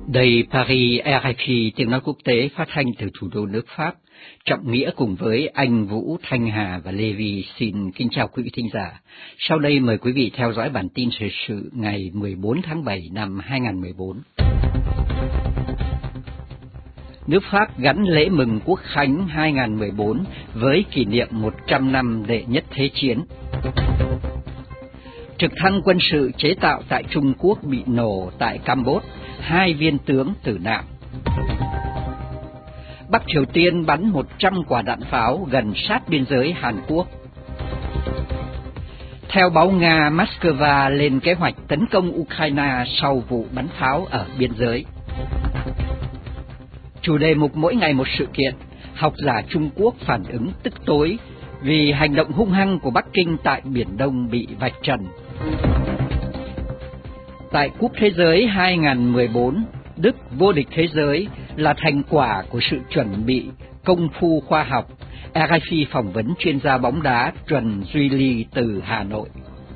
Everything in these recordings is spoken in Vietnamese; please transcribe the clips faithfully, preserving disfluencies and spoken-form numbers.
Đây Paris, rờ ép i tiếng nói quốc tế phát thanh từ thủ đô nước Pháp. Trọng Nghĩa cùng với anh Vũ, Thanh Hà và Lê Vi xin kính chào quý vị thính giả. Sau đây mời quý vị theo dõi bản tin thời sự ngày mười bốn tháng bảy năm hai nghìn không trăm mười bốn. Nước Pháp gắn lễ mừng Quốc khánh hai nghìn không trăm mười bốn với kỷ niệm một trăm năm đệ nhất Thế chiến. Trực thăng quân sự chế tạo tại Trung Quốc bị nổ tại Campuchia, hai viên tướng tử nạn. Bắc Triều Tiên bắn một trăm quả đạn pháo gần sát biên giới Hàn Quốc. Theo báo Nga, Moscow lên kế hoạch tấn công Ukraine sau vụ bắn pháo ở biên giới. Chủ đề mục mỗi ngày một sự kiện, học giả Trung Quốc phản ứng tức tối vì hành động hung hăng của Bắc Kinh tại Biển Đông bị vạch trần. Tại Cúp Thế giới hai nghìn không trăm mười bốn, Đức vô địch thế giới là thành quả của sự chuẩn bị công phu khoa học. rờ ép i phỏng vấn chuyên gia bóng đá Trần Duy Ly từ Hà Nội.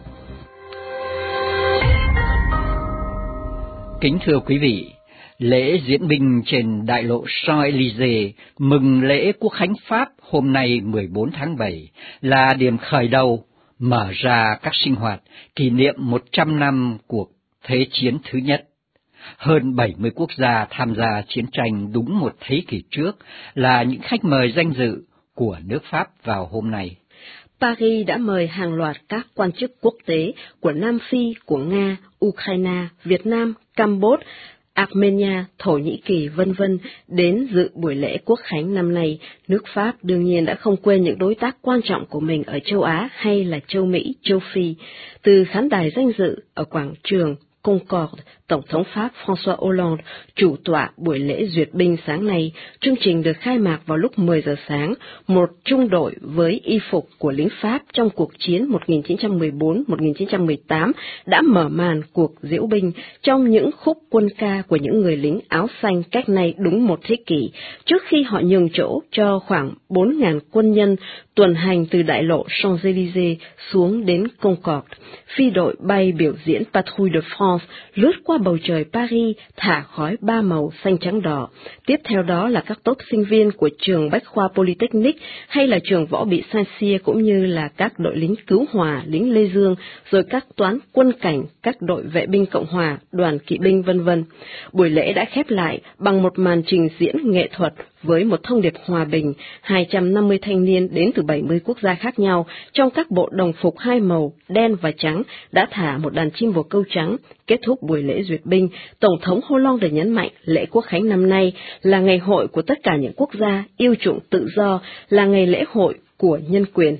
Kính thưa quý vị, lễ diễu binh trên đại lộ Champs-Élysées mừng lễ Quốc khánh Pháp hôm nay mười bốn tháng bảy là điểm khởi đầu mở ra các sinh hoạt kỷ niệm một trăm năm cuộc Thế chiến thứ nhất. Hơn bảy mươi quốc gia tham gia chiến tranh đúng một thế kỷ trước là những khách mời danh dự của nước Pháp vào hôm nay. Paris đã mời hàng loạt các quan chức quốc tế của Nam Phi, của Nga, Ukraine, Việt Nam, Campuchia, Armenia, Thổ Nhĩ Kỳ, vân vân đến dự buổi lễ Quốc khánh năm nay. Nước Pháp đương nhiên đã không quên những đối tác quan trọng của mình ở châu Á hay là châu Mỹ, châu Phi. Từ khán đài danh dự ở quảng trường Concorde, Tổng thống Pháp François Hollande chủ tọa buổi lễ duyệt binh sáng nay. Chương trình được khai mạc vào lúc mười giờ sáng. Một trung đội với y phục của lính Pháp trong cuộc chiến một nghìn chín trăm mười bốn đến một nghìn chín trăm mười tám đã mở màn cuộc diễu binh trong những khúc quân ca của những người lính áo xanh cách nay đúng một thế kỷ, trước khi họ nhường chỗ cho khoảng bốn nghìn quân nhân tuần hành từ đại lộ Champs-Élysées xuống đến Concorde. Phi đội bay biểu diễn Patrouille de France lướt qua bầu trời Paris thả khói ba màu xanh trắng đỏ. Tiếp theo đó là các tốt sinh viên của trường Bách khoa Polytechnic hay là trường võ bị Saint-Cyr, cũng như là các đội lính cứu hỏa, lính Lê Dương, rồi các toán quân cảnh, các đội vệ binh Cộng hòa, đoàn kỵ binh vân vân. Buổi lễ đã khép lại bằng một màn trình diễn nghệ thuật với một thông điệp hòa bình. hai trăm năm mươi thanh niên đến từ bảy mươi quốc gia khác nhau trong các bộ đồng phục hai màu đen và trắng đã thả một đàn chim bồ câu trắng. Kết thúc buổi lễ duyệt binh, Tổng thống Hollande nhấn mạnh lễ Quốc khánh năm nay là ngày hội của tất cả những quốc gia yêu chuộng tự do, là ngày lễ hội của nhân quyền.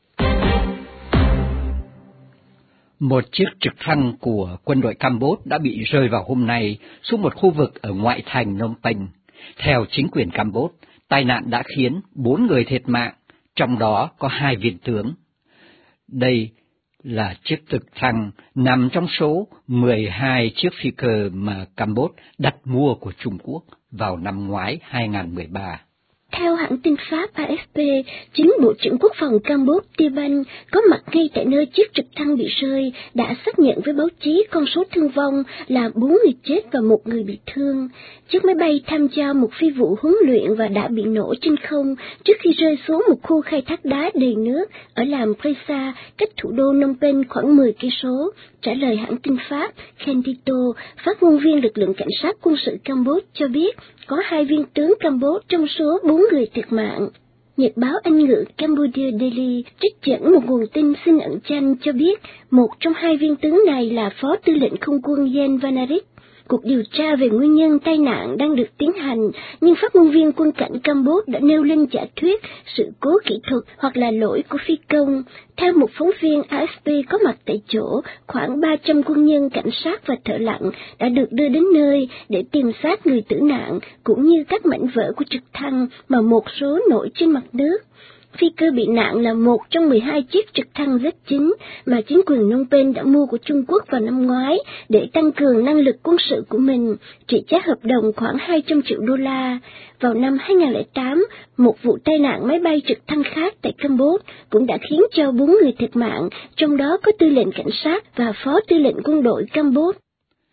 Một chiếc trực thăng của quân đội Campuchia đã bị rơi vào hôm nay xuống một khu vực ở ngoại thành Phnom Penh. Theo chính quyền Campuchia, tai nạn đã khiến bốn người thiệt mạng, trong đó có hai viên tướng. Đây là chiếc trực thăng nằm trong số mười hai chiếc phi cơ mà Campuchia đặt mua của Trung Quốc vào năm ngoái hai nghìn không trăm mười ba. Theo hãng tin Pháp A F P, chính Bộ trưởng Quốc phòng Campuchia Tia Banh có mặt ngay tại nơi chiếc trực thăng bị rơi đã xác nhận với báo chí con số thương vong là bốn người chết và một người bị thương. Chiếc máy bay tham gia một phi vụ huấn luyện và đã bị nổ trên không trước khi rơi xuống một khu khai thác đá đầy nước ở làng Presa, cách thủ đô Phnom Penh khoảng mười cây số. Trả lời hãng tin Pháp, Kentito, phát ngôn viên lực lượng cảnh sát quân sự Campuchia cho biết có hai viên tướng Campuchia trong số bốn người thiệt mạng. Nhật báo Anh ngữ Cambodia Daily trích dẫn một nguồn tin xin ẩn danh cho biết một trong hai viên tướng này là Phó Tư lệnh Không quân Yen Vanarik. Cuộc điều tra về nguyên nhân tai nạn đang được tiến hành, nhưng phát ngôn viên quân cảnh Campuchia đã nêu lên giả thuyết sự cố kỹ thuật hoặc là lỗi của phi công. Theo một phóng viên A F P có mặt tại chỗ, khoảng ba trăm quân nhân, cảnh sát và thợ lặn đã được đưa đến nơi để tìm xác người tử nạn, cũng như các mảnh vỡ của trực thăng mà một số nổi trên mặt nước. Phi cơ bị nạn là một trong mười hai chiếc trực thăng Z chín mà chính quyền Phnom Penh đã mua của Trung Quốc vào năm ngoái để tăng cường năng lực quân sự của mình, trị giá hợp đồng khoảng hai trăm triệu đô la. Vào năm hai nghìn không trăm lẻ tám, một vụ tai nạn máy bay trực thăng khác tại Campuchia cũng đã khiến cho bốn người thiệt mạng, trong đó có tư lệnh cảnh sát và phó tư lệnh quân đội Campuchia.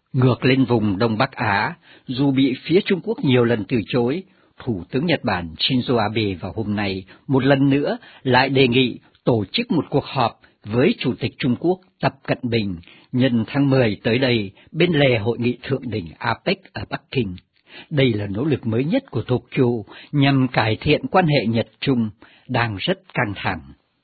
Ngược lên vùng Đông Bắc Á, dù bị phía Trung Quốc nhiều lần từ chối, Thủ tướng Nhật Bản Shinzo Abe vào hôm nay một lần nữa lại đề nghị tổ chức một cuộc họp với Chủ tịch Trung Quốc Tập Cận Bình nhân tháng mười tới đây bên lề hội nghị thượng đỉnh a pếch ở Bắc Kinh. Đây là nỗ lực mới nhất của Tokyo nhằm cải thiện quan hệ Nhật-Trung đang rất căng thẳng.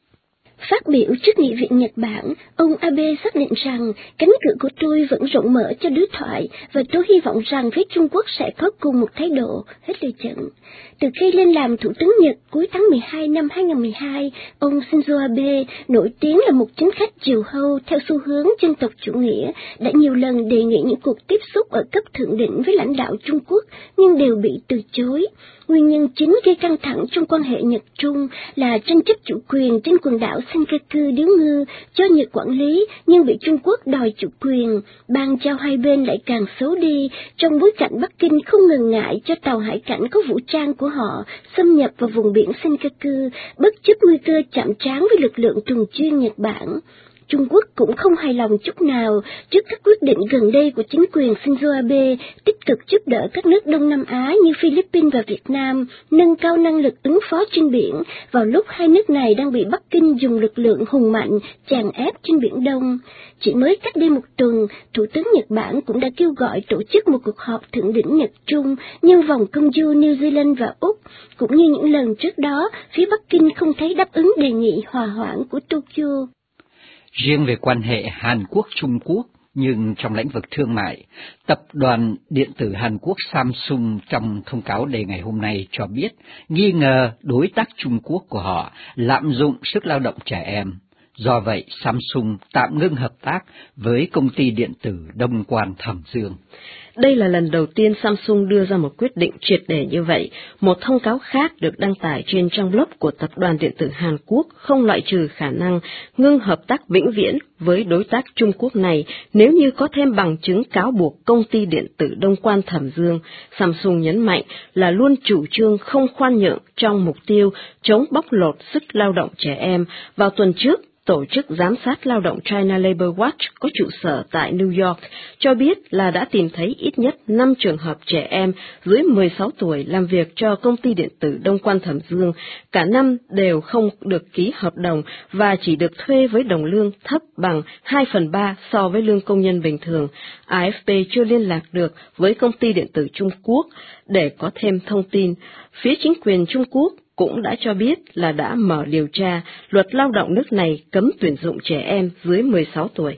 Phát biểu trước Nghị viện Nhật Bản, ông Abe xác định rằng cánh cửa của tôi vẫn rộng mở cho đối thoại và tôi hy vọng rằng phía Trung Quốc sẽ có cùng một thái độ, hết lời trận. Từ khi lên làm Thủ tướng Nhật cuối tháng mười hai năm hai nghìn không trăm mười hai, ông Shinzo Abe nổi tiếng là một chính khách diều hâu theo xu hướng dân tộc chủ nghĩa, đã nhiều lần đề nghị những cuộc tiếp xúc ở cấp thượng đỉnh với lãnh đạo Trung Quốc nhưng đều bị từ chối. Nguyên nhân chính gây căng thẳng trong quan hệ Nhật-Trung là tranh chấp chủ quyền trên quần đảo Senkaku điếu ngư do Nhật quản lý nhưng bị Trung Quốc đòi chủ quyền. Ban giao hai bên lại càng xấu đi trong bối cảnh Bắc Kinh không ngần ngại cho tàu hải cảnh có vũ trang của họ xâm nhập vào vùng biển Senkaku, bất chấp nguy cơ chạm trán với lực lượng tuần chuyên Nhật Bản. Trung Quốc cũng không hài lòng chút nào trước các quyết định gần đây của chính quyền Shinzo Abe tích cực giúp đỡ các nước Đông Nam Á như Philippines và Việt Nam nâng cao năng lực ứng phó trên biển vào lúc hai nước này đang bị Bắc Kinh dùng lực lượng hùng mạnh chèn ép trên Biển Đông. Chỉ mới cách đây một tuần, Thủ tướng Nhật Bản cũng đã kêu gọi tổ chức một cuộc họp thượng đỉnh Nhật-Trung nhân vòng công du New Zealand và Úc. Cũng như những lần trước đó, phía Bắc Kinh không thấy đáp ứng đề nghị hòa hoãn của Tokyo. Riêng về quan hệ Hàn Quốc-Trung Quốc, nhưng trong lĩnh vực thương mại, tập đoàn điện tử Hàn Quốc Samsung trong thông cáo đề ngày hôm nay cho biết nghi ngờ đối tác Trung Quốc của họ lạm dụng sức lao động trẻ em. Do vậy, Samsung tạm ngưng hợp tác với công ty điện tử Đông Quan Thẩm Dương. Đây là lần đầu tiên Samsung đưa ra một quyết định triệt để như vậy. Một thông cáo khác được đăng tải trên trang blog của tập đoàn điện tử Hàn Quốc không loại trừ khả năng ngưng hợp tác vĩnh viễn với đối tác Trung Quốc này nếu như có thêm bằng chứng cáo buộc công ty điện tử Đông Quan Thẩm Dương. Samsung nhấn mạnh là luôn chủ trương không khoan nhượng trong mục tiêu chống bóc lột sức lao động trẻ em. Vào tuần trước, Tổ chức Giám sát Lao động China Labor Watch có trụ sở tại New York cho biết là đã tìm thấy ít nhất năm trường hợp trẻ em dưới mười sáu tuổi làm việc cho công ty điện tử Đông Quan Thẩm Dương. Cả năm đều không được ký hợp đồng và chỉ được thuê với đồng lương thấp bằng hai phần ba so với lương công nhân bình thường. a ép pê chưa liên lạc được với công ty điện tử Trung Quốc để có thêm thông tin. Phía chính quyền Trung Quốc cũng đã cho biết là đã mở điều tra, luật lao động nước này cấm tuyển dụng trẻ em dưới mười sáu tuổi.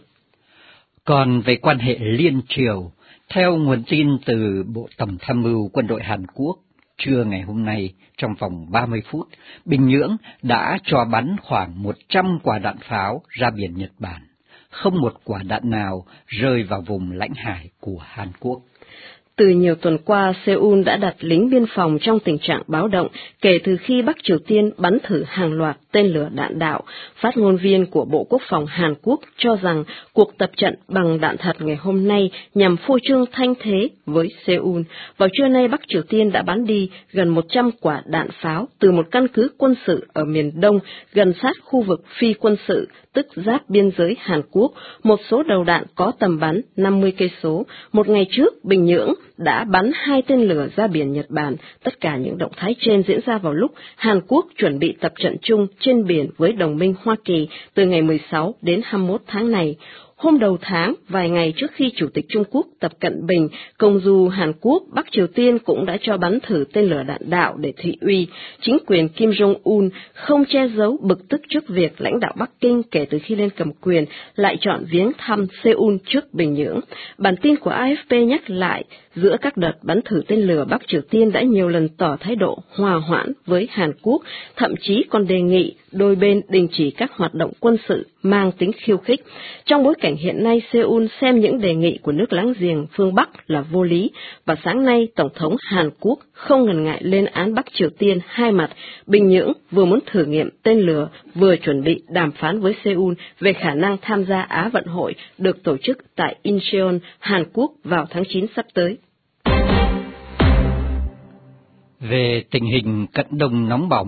Còn về quan hệ liên triều, theo nguồn tin từ Bộ Tổng tham mưu Quân đội Hàn Quốc, trưa ngày hôm nay, trong vòng ba mươi phút, Bình Nhưỡng đã cho bắn khoảng một trăm quả đạn pháo ra biển Nhật Bản. Không một quả đạn nào rơi vào vùng lãnh hải của Hàn Quốc. Từ nhiều tuần qua, Seoul đã đặt lính biên phòng trong tình trạng báo động kể từ khi Bắc Triều Tiên bắn thử hàng loạt tên lửa đạn đạo. Phát ngôn viên của Bộ Quốc phòng Hàn Quốc cho rằng cuộc tập trận bằng đạn thật ngày hôm nay nhằm phô trương thanh thế với Seoul. Vào trưa nay, Bắc Triều Tiên đã bắn đi gần một trăm quả đạn pháo từ một căn cứ quân sự ở miền Đông gần sát khu vực phi quân sự, tức giáp biên giới Hàn Quốc. Một số đầu đạn có tầm bắn năm mươi cây số. Một ngày trước, Bình Nhưỡng đã bắn hai tên lửa ra biển Nhật Bản. Tất cả những động thái trên diễn ra vào lúc Hàn Quốc chuẩn bị tập trận chung trên biển với đồng minh Hoa Kỳ từ ngày mười sáu đến hai mươi mốt tháng này. Hôm đầu tháng, vài ngày trước khi Chủ tịch Trung Quốc Tập Cận Bình công du Hàn Quốc, Bắc Triều Tiên cũng đã cho bắn thử tên lửa đạn đạo để thị uy. Chính quyền Kim Jong-un không che giấu bực tức trước việc lãnh đạo Bắc Kinh kể từ khi lên cầm quyền lại chọn viếng thăm Seoul trước Bình Nhưỡng. Bản tin của a ép pê nhắc lại, giữa các đợt bắn thử tên lửa, Bắc Triều Tiên đã nhiều lần tỏ thái độ hòa hoãn với Hàn Quốc, thậm chí còn đề nghị đôi bên đình chỉ các hoạt động quân sự mang tính khiêu khích. Trong bối cảnh hiện nay, Seoul xem những đề nghị của nước láng giềng phương Bắc là vô lý, và sáng nay, Tổng thống Hàn Quốc không ngần ngại lên án Bắc Triều Tiên hai mặt. Bình Nhưỡng vừa muốn thử nghiệm tên lửa, vừa chuẩn bị đàm phán với Seoul về khả năng tham gia Á vận hội được tổ chức tại Incheon, Hàn Quốc vào tháng chín sắp tới. Về tình hình Cận Đông nóng bỏng,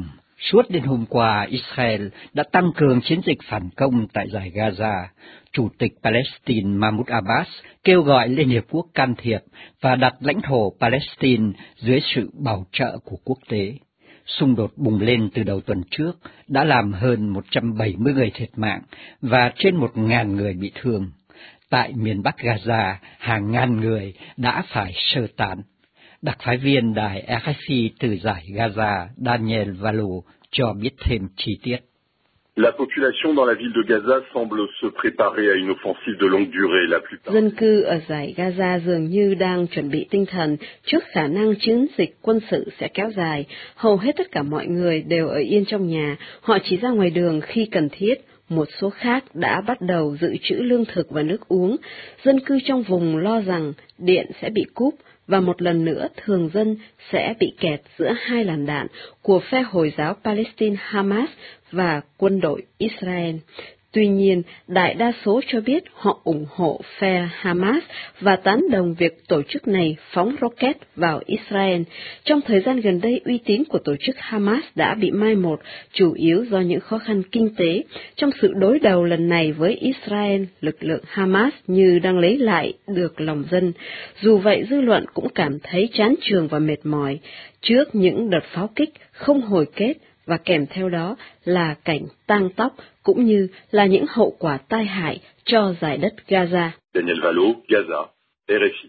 Suốt đến hôm qua, Israel đã tăng cường chiến dịch phản công tại dải Gaza. Chủ tịch Palestine Mahmoud Abbas kêu gọi Liên Hiệp Quốc can thiệp và đặt lãnh thổ Palestine dưới sự bảo trợ của quốc tế. Xung đột bùng lên từ đầu tuần trước đã làm hơn một trăm bảy mươi người thiệt mạng và trên một nghìn người bị thương. Tại miền Bắc Gaza, hàng ngàn người đã phải sơ tán. Đặc phái viên đài a ép pê từ dải Gaza Daniel Valo cho biết thêm chi tiết. La population dans la ville de Gaza semble se préparer à une offensive de longue durée. La plupart. Dân cư ở dải Gaza dường như đang chuẩn bị tinh thần trước khả năng chiến dịch quân sự sẽ kéo dài. Hầu hết tất cả mọi người đều ở yên trong nhà, họ chỉ ra ngoài đường khi cần thiết. Một số khác đã bắt đầu dự trữ lương thực và nước uống. Dân cư trong vùng lo rằng điện sẽ bị cúp và một lần nữa thường dân sẽ bị kẹt giữa hai làn đạn của phe Hồi giáo Palestine Hamas và quân đội Israel. Tuy nhiên, đại đa số cho biết họ ủng hộ phe Hamas và tán đồng việc tổ chức này phóng rocket vào Israel. Trong thời gian gần đây, uy tín của tổ chức Hamas đã bị mai một, chủ yếu do những khó khăn kinh tế. Trong sự đối đầu lần này với Israel, lực lượng Hamas như đang lấy lại được lòng dân. Dù vậy, dư luận cũng cảm thấy chán chường và mệt mỏi trước những đợt pháo kích không hồi kết, và kèm theo đó là cảnh tang tóc cũng như là những hậu quả tai hại cho dải đất Gaza. Daniel Valo, Gaza, R F I.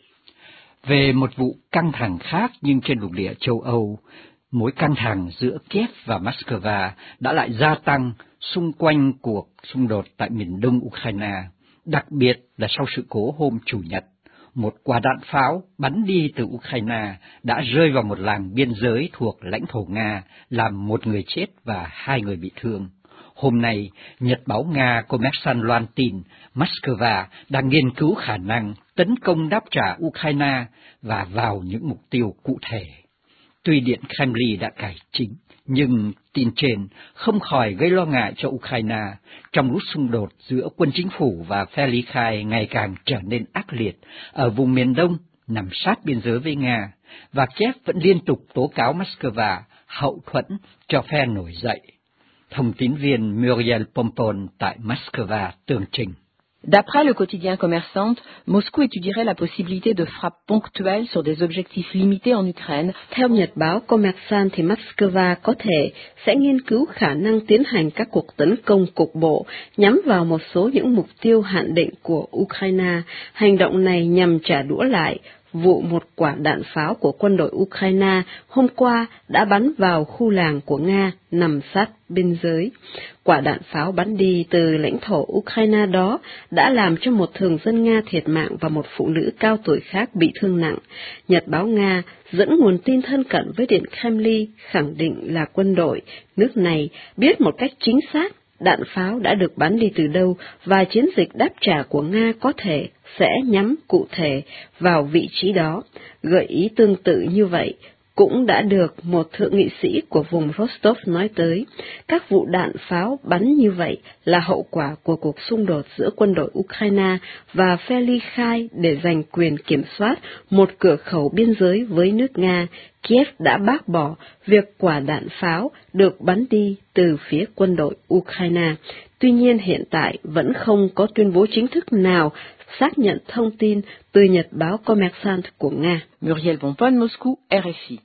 Về một vụ căng thẳng khác nhưng trên lục địa châu Âu, mối căng thẳng giữa Kiev và Moscow đã lại gia tăng xung quanh cuộc xung đột tại miền đông Ukraine, đặc biệt là sau sự cố hôm Chủ nhật. Một quả đạn pháo bắn đi từ Ukraine đã rơi vào một làng biên giới thuộc lãnh thổ Nga, làm một người chết và hai người bị thương. Hôm nay, Nhật báo Nga Kommersant loan tin Moscow đang nghiên cứu khả năng tấn công đáp trả Ukraine và vào những mục tiêu cụ thể. Tuy Điện Kremlin đã cải chính, nhưng tin trên không khỏi gây lo ngại cho Ukraine trong lúc xung đột giữa quân chính phủ và phe ly khai ngày càng trở nên ác liệt ở vùng miền đông nằm sát biên giới với Nga, và Kiev vẫn liên tục tố cáo Moscow hậu thuẫn cho phe nổi dậy. Thông tín viên Muriel Pompon tại Moscow tường trình. D'après le quotidien Kommersant, Moscou étudierait la possibilité de frappes ponctuelles sur des objectifs limités en Ukraine. Theo Nhật báo Kommersant thì Moscow có thể sẽ nghiên cứu khả năng tiến hành các cuộc tấn công cục bộ nhắm vào một số những mục tiêu hạn định của Ukraine. Hành động này nhằm trả đũa lại vụ một quả đạn pháo của quân đội Ukraine hôm qua đã bắn vào khu làng của Nga nằm sát biên giới. Quả đạn pháo bắn đi từ lãnh thổ Ukraine đó đã làm cho một thường dân Nga thiệt mạng và một phụ nữ cao tuổi khác bị thương nặng. Nhật báo Nga dẫn nguồn tin thân cận với Điện Kremlin khẳng định là quân đội nước này biết một cách chính xác đạn pháo đã được bắn đi từ đâu và chiến dịch đáp trả của Nga có thể sẽ nhắm cụ thể vào vị trí đó. Gợi ý tương tự như vậy cũng đã được một thượng nghị sĩ của vùng Rostov nói tới. Các vụ đạn pháo bắn như vậy là hậu quả của cuộc xung đột giữa quân đội Ukraine và phe ly khai để giành quyền kiểm soát một cửa khẩu biên giới với nước Nga. Kiev đã bác bỏ việc quả đạn pháo được bắn đi từ phía quân đội Ukraine. Tuy nhiên hiện tại vẫn không có tuyên bố chính thức nào xác nhận thông tin từ Nhật báo Kommersant của Nga. Muriel Pompon, Moscou, R F I.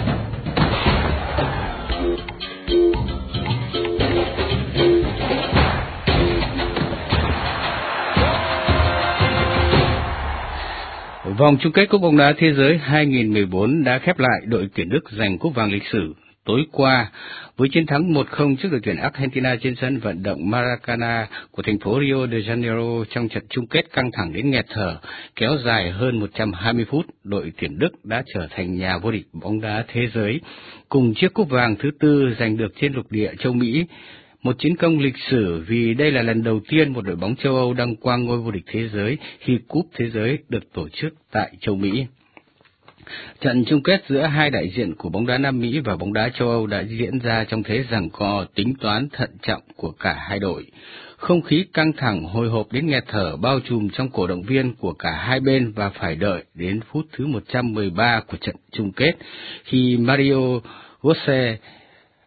Vòng chung kết Cúp bóng đá thế giới hai không một bốn đã khép lại, đội tuyển Đức giành cúp vàng lịch sử tối qua với chiến thắng một không trước đội tuyển Argentina trên sân vận động Maracana của thành phố Rio de Janeiro trong trận chung kết căng thẳng đến nghẹt thở, kéo dài hơn một trăm hai mươi phút. Đội tuyển Đức đã trở thành nhà vô địch bóng đá thế giới, cùng chiếc cúp vàng thứ tư giành được trên lục địa châu Mỹ. Một chiến công lịch sử vì đây là lần đầu tiên một đội bóng châu Âu đăng quang ngôi vô địch thế giới khi cúp thế giới được tổ chức tại châu Mỹ. Trận chung kết giữa hai đại diện của bóng đá Nam Mỹ và bóng đá châu Âu đã diễn ra trong thế giằng co tính toán thận trọng của cả hai đội. Không khí căng thẳng hồi hộp đến nghẹt thở bao trùm trong cổ động viên của cả hai bên và phải đợi đến phút thứ một trăm mười ba của trận chung kết khi Mario Götze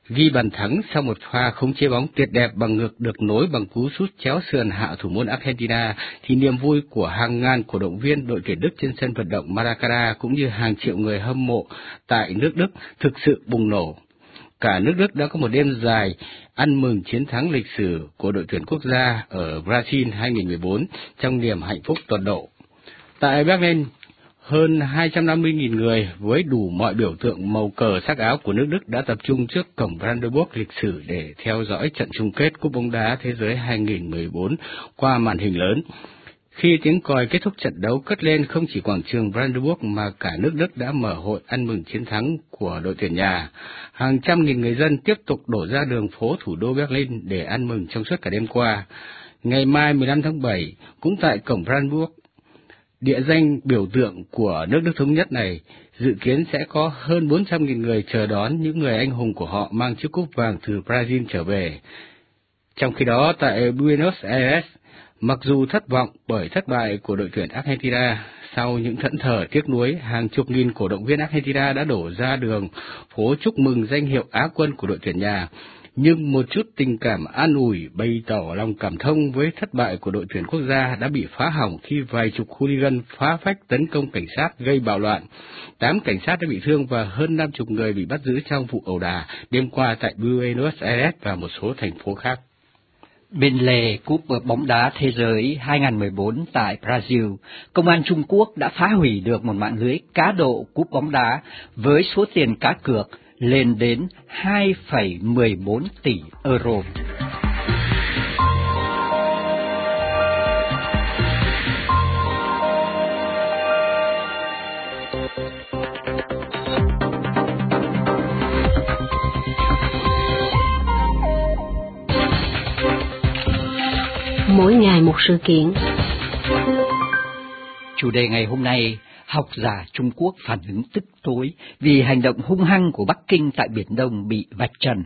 ghi bàn thắng sau một pha khống chế bóng tuyệt đẹp bằng ngực được nối bằng cú sút chéo sườn hạ thủ môn Argentina, thì niềm vui của hàng ngàn cổ động viên đội tuyển Đức trên sân vận động Maracanã cũng như hàng triệu người hâm mộ tại nước Đức thực sự bùng nổ. Cả nước Đức đã có một đêm dài ăn mừng chiến thắng lịch sử của đội tuyển quốc gia ở Brazil hai không một bốn trong niềm hạnh phúc tột độ. Tại Berlin, hơn hai trăm năm mươi nghìn người với đủ mọi biểu tượng màu cờ sắc áo của nước Đức đã tập trung trước cổng Brandenburg lịch sử để theo dõi trận chung kết Cúp bóng đá Thế giới hai không một bốn qua màn hình lớn. Khi tiếng còi kết thúc trận đấu cất lên, không chỉ quảng trường Brandenburg mà cả nước Đức đã mở hội ăn mừng chiến thắng của đội tuyển nhà. Hàng trăm nghìn người dân tiếp tục đổ ra đường phố thủ đô Berlin để ăn mừng trong suốt cả đêm qua. Ngày mai mười lăm tháng bảy, cũng tại cổng Brandenburg, địa danh biểu tượng của nước Đức thống nhất này, dự kiến sẽ có hơn bốn trăm nghìn người chờ đón những người anh hùng của họ mang chiếc cúp vàng từ Brazil trở về. Trong khi đó, tại Buenos Aires, mặc dù thất vọng bởi thất bại của đội tuyển Argentina, sau những thẫn thờ tiếc nuối, hàng chục nghìn cổ động viên Argentina đã đổ ra đường phố chúc mừng danh hiệu Á quân của đội tuyển nhà. Nhưng một chút tình cảm an ủi bày tỏ lòng cảm thông với thất bại của đội tuyển quốc gia đã bị phá hỏng khi vài chục hooligan phá phách tấn công cảnh sát gây bạo loạn. Tám cảnh sát đã bị thương và hơn năm chục người bị bắt giữ trong vụ ẩu đả đêm qua tại Buenos Aires và một số thành phố khác. Bên lề Cúp bóng đá Thế giới hai không một bốn tại Brazil, Công an Trung Quốc đã phá hủy được một mạng lưới cá độ cúp bóng đá với số tiền cá cược lên đến hai phẩy mười bốn tỷ euro. Mỗi ngày một sự kiện. Chủ đề ngày hôm nay, học giả Trung Quốc phản ứng tức tối vì hành động hung hăng của Bắc Kinh tại Biển Đông bị vạch trần.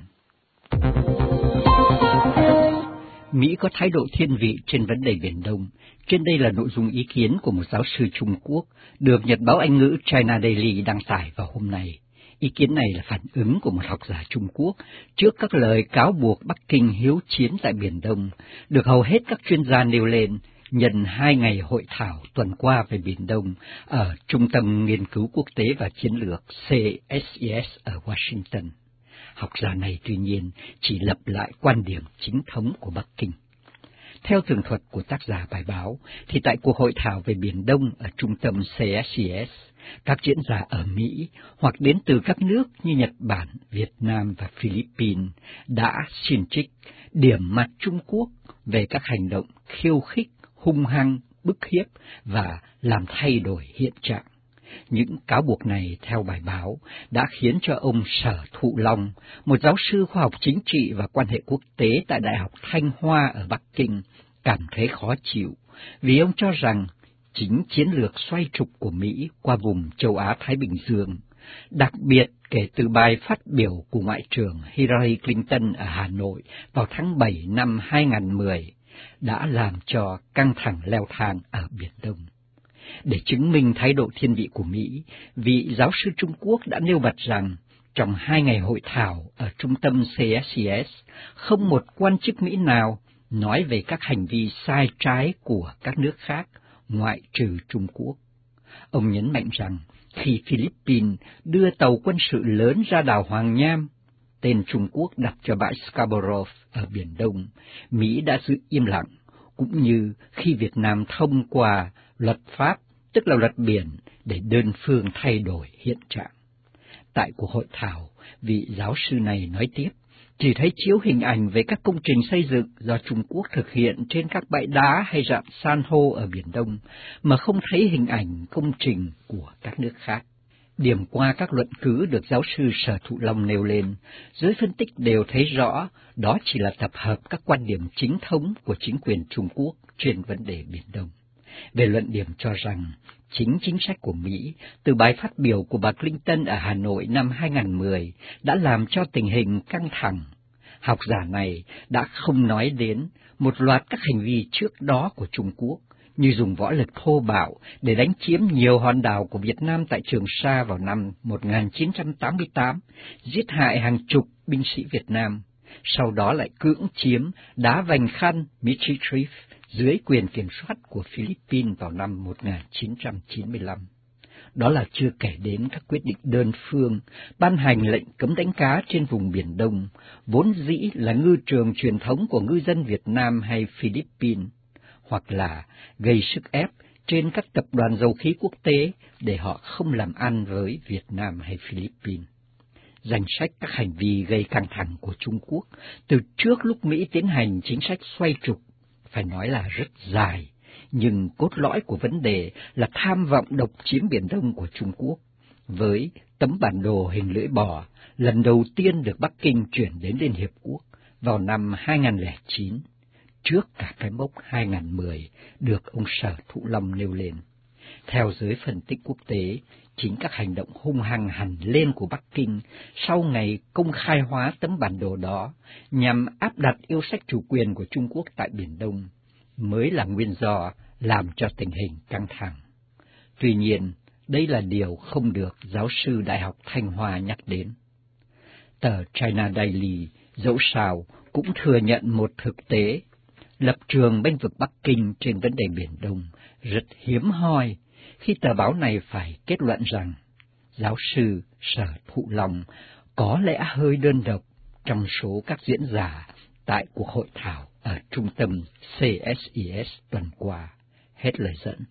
Mỹ có thái độ thiên vị trên vấn đề Biển Đông. Trên đây là nội dung ý kiến của một giáo sư Trung Quốc, được Nhật báo Anh ngữ China Daily đăng tải vào hôm nay. Ý kiến này là phản ứng của một học giả Trung Quốc trước các lời cáo buộc Bắc Kinh hiếu chiến tại Biển Đông, được hầu hết các chuyên gia nêu lên nhân hai ngày hội thảo tuần qua về Biển Đông ở Trung tâm Nghiên cứu Quốc tế và Chiến lược C S I S ở Washington. Học giả này tuy nhiên chỉ lặp lại quan điểm chính thống của Bắc Kinh. Theo tường thuật của tác giả bài báo, thì tại cuộc hội thảo về Biển Đông ở Trung tâm C S I S, các diễn giả ở Mỹ hoặc đến từ các nước như Nhật Bản, Việt Nam và Philippines đã xin trích điểm mặt Trung Quốc về các hành động khiêu khích, hung hăng, bức hiếp và làm thay đổi hiện trạng. Những cáo buộc này, theo bài báo, đã khiến cho ông Sở Thụ Long, một giáo sư khoa học chính trị và quan hệ quốc tế tại Đại học Thanh Hoa ở Bắc Kinh, cảm thấy khó chịu, vì ông cho rằng chính chiến lược xoay trục của Mỹ qua vùng châu Á-Thái Bình Dương, đặc biệt kể từ bài phát biểu của Ngoại trưởng Hillary Clinton ở Hà Nội vào tháng bảy năm hai không một không, đã làm cho căng thẳng leo thang ở Biển Đông. Để chứng minh thái độ thiên vị của Mỹ, vị giáo sư Trung Quốc đã nêu bật rằng trong hai ngày hội thảo ở trung tâm C S I S, không một quan chức Mỹ nào nói về các hành vi sai trái của các nước khác, ngoại trừ Trung Quốc. Ông nhấn mạnh rằng khi Philippines đưa tàu quân sự lớn ra đảo Hoàng Nham, tên Trung Quốc đặt cho bãi Scarborough ở Biển Đông, Mỹ đã giữ im lặng, cũng như khi Việt Nam thông qua luật pháp, tức là luật biển, để đơn phương thay đổi hiện trạng. Tại cuộc hội thảo, vị giáo sư này nói tiếp, chỉ thấy chiếu hình ảnh về các công trình xây dựng do Trung Quốc thực hiện trên các bãi đá hay rạn san hô ở Biển Đông, mà không thấy hình ảnh công trình của các nước khác. Điểm qua các luận cứ được giáo sư Sở Thụ Long nêu lên, giới phân tích đều thấy rõ đó chỉ là tập hợp các quan điểm chính thống của chính quyền Trung Quốc trên vấn đề Biển Đông. Về luận điểm cho rằng, chính chính sách của Mỹ, từ bài phát biểu của bà Clinton ở Hà Nội năm hai không một không, đã làm cho tình hình căng thẳng. Học giả này đã không nói đến một loạt các hành vi trước đó của Trung Quốc, như dùng võ lực thô bạo để đánh chiếm nhiều hòn đảo của Việt Nam tại Trường Sa vào năm một nghìn chín trăm tám mươi tám, giết hại hàng chục binh sĩ Việt Nam, sau đó lại cưỡng chiếm đá Vành Khăn, Michitrif, dưới quyền kiểm soát của Philippines vào năm một nghìn chín trăm chín mươi lăm. Đó là chưa kể đến các quyết định đơn phương, ban hành lệnh cấm đánh cá trên vùng Biển Đông, vốn dĩ là ngư trường truyền thống của ngư dân Việt Nam hay Philippines, hoặc là gây sức ép trên các tập đoàn dầu khí quốc tế để họ không làm ăn với Việt Nam hay Philippines. Danh sách các hành vi gây căng thẳng của Trung Quốc từ trước lúc Mỹ tiến hành chính sách xoay trục phải nói là rất dài, nhưng cốt lõi của vấn đề là tham vọng độc chiếm Biển Đông của Trung Quốc, với tấm bản đồ hình lưỡi bò lần đầu tiên được Bắc Kinh chuyển đến Liên Hiệp Quốc vào năm hai nghìn không trăm lẻ chín, trước cả cái mốc hai nghìn không trăm mười được ông Sở Thụ Long nêu lên. Theo giới phân tích quốc tế, chính các hành động hung hăng hẳn lên của Bắc Kinh sau ngày công khai hóa tấm bản đồ đó nhằm áp đặt yêu sách chủ quyền của Trung Quốc tại Biển Đông mới là nguyên do làm cho tình hình căng thẳng. Tuy nhiên, đây là điều không được giáo sư Đại học Thanh Hoa nhắc đến. Tờ China Daily dẫu sao cũng thừa nhận một thực tế, lập trường bênh vực Bắc Kinh trên vấn đề Biển Đông rất hiếm hoi, khi tờ báo này phải kết luận rằng giáo sư Sở Thụ Long có lẽ hơi đơn độc trong số các diễn giả tại cuộc hội thảo ở trung tâm C S I S tuần qua. Hết lời dẫn.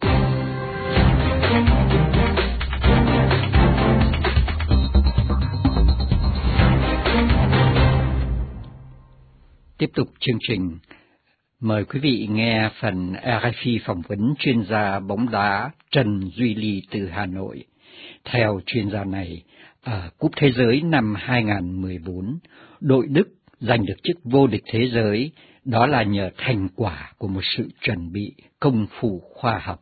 Tiếp tục chương trình, mời quý vị nghe phần R F I phỏng vấn chuyên gia bóng đá Trần Duy Ly từ Hà Nội. Theo chuyên gia này, ở Cúp Thế giới năm hai nghìn không trăm mười bốn, đội Đức giành được chức vô địch thế giới, đó là nhờ thành quả của một sự chuẩn bị công phu khoa học.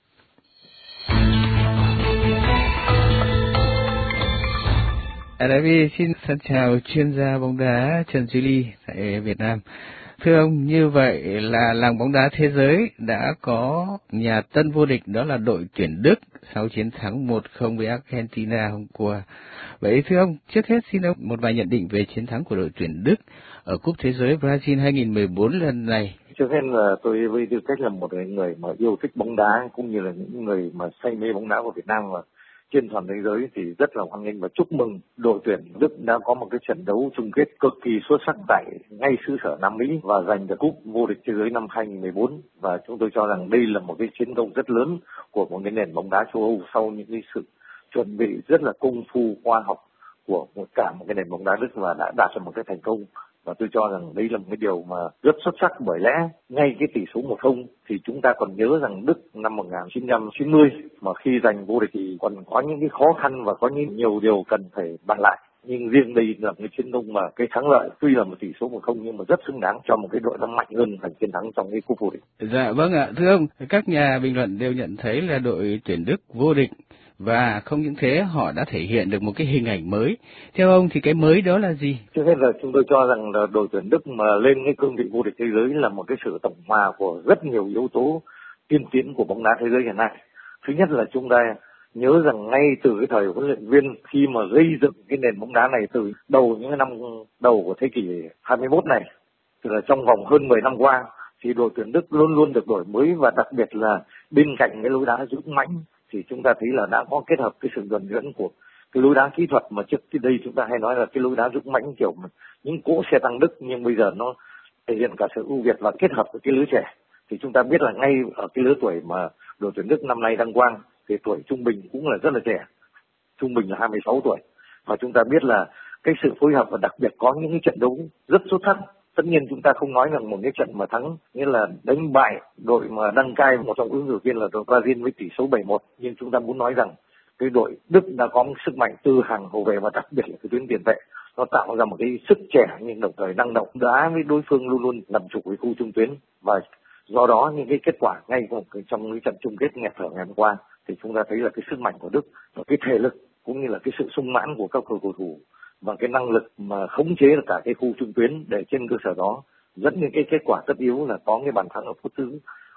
R F I xin thân chào chuyên gia bóng đá Trần Duy Ly tại Việt Nam. Thưa ông, như vậy là làng bóng đá thế giới đã có nhà tân vô địch, đó là đội tuyển Đức sau chiến thắng một không với Argentina hôm qua. Vậy thưa ông, trước hết xin ông một vài nhận định về chiến thắng của đội tuyển Đức ở Cúp Thế giới Brazil hai nghìn không trăm mười bốn lần này. Trước hết là tôi với tư cách là một người mà yêu thích bóng đá cũng như là những người mà say mê bóng đá của Việt Nam và trên toàn thế giới thì rất là hoan nghênh và chúc mừng đội tuyển Đức đã có một cái trận đấu chung kết cực kỳ xuất sắc tại ngay xứ sở Nam Mỹ và giành được cúp vô địch thế giới năm hai nghìn không trăm mười bốn, và chúng tôi cho rằng đây là một cái chiến công rất lớn của một cái nền bóng đá châu Âu sau những cái sự chuẩn bị rất là công phu khoa học của một cả một cái nền bóng đá Đức và đã đạt được một cái thành công. Và tôi cho rằng đây là một cái điều mà rất xuất sắc, bởi lẽ ngay cái tỷ số một không thì chúng ta còn nhớ rằng Đức năm một nghìn chín trăm chín mươi mà khi giành vô địch thì còn có những cái khó khăn và có những nhiều điều cần phải bàn lại. Nhưng riêng đây là cái chiến công mà cái thắng lợi tuy là một tỷ số một không nhưng mà rất xứng đáng cho một cái đội nó mạnh hơn thành chiến thắng trong cái cúp vô địch. Dạ vâng ạ, thưa ông, các nhà bình luận đều nhận thấy là đội tuyển Đức vô địch. Và không những thế, họ đã thể hiện được một cái hình ảnh mới. Theo ông thì cái mới đó là gì? Trước hết là chúng tôi cho rằng là đội tuyển Đức mà lên cái cương vị vô địch thế giới là một cái sự tổng hòa của rất nhiều yếu tố tiên tiến của bóng đá thế giới hiện nay. Thứ nhất là chúng ta nhớ rằng ngay từ cái thời huấn luyện viên khi mà gây dựng cái nền bóng đá này từ đầu những năm đầu của thế kỷ hai mươi mốt này, tức là trong vòng hơn mười năm qua, thì đội tuyển Đức luôn luôn được đổi mới, và đặc biệt là bên cạnh cái lối đá dũng mãnh thì chúng ta thấy là đã có kết hợp cái sự nhuần nhuyễn của cái lối đá kỹ thuật mà trước đây chúng ta hay nói là cái lối đá dũng mãnh kiểu những cỗ xe tăng Đức, nhưng bây giờ nó thể hiện cả sự ưu việt và kết hợp với cái lứa trẻ. Thì chúng ta biết là ngay ở cái lứa tuổi mà đội tuyển Đức năm nay đăng quang thì tuổi trung bình cũng là rất là trẻ, trung bình là hai mươi sáu tuổi, và chúng ta biết là cái sự phối hợp và đặc biệt có những cái trận đấu rất xuất sắc. Tất nhiên chúng ta không nói rằng một cái trận mà thắng nghĩa là đánh bại đội mà đăng cai một trong ứng cử viên là đội Brazil với tỷ số bảy một, nhưng chúng ta muốn nói rằng cái đội Đức đã có một sức mạnh từ hàng hậu vệ và đặc biệt là cái tuyến tiền vệ, nó tạo ra một cái sức trẻ nhưng đồng thời năng động, đá với đối phương luôn luôn làm chủ cái khu trung tuyến, và do đó những cái kết quả ngay trong cái trận chung kết nghẹt thở ngày hôm qua thì chúng ta thấy là cái sức mạnh của Đức và cái thể lực cũng như là cái sự sung mãn của các cầu thủ và cái năng lực mà khống chế được cả cái khu trung tuyến, để trên cơ sở đó dẫn đến cái kết quả tất yếu là có cái bàn thắng ở phút thứ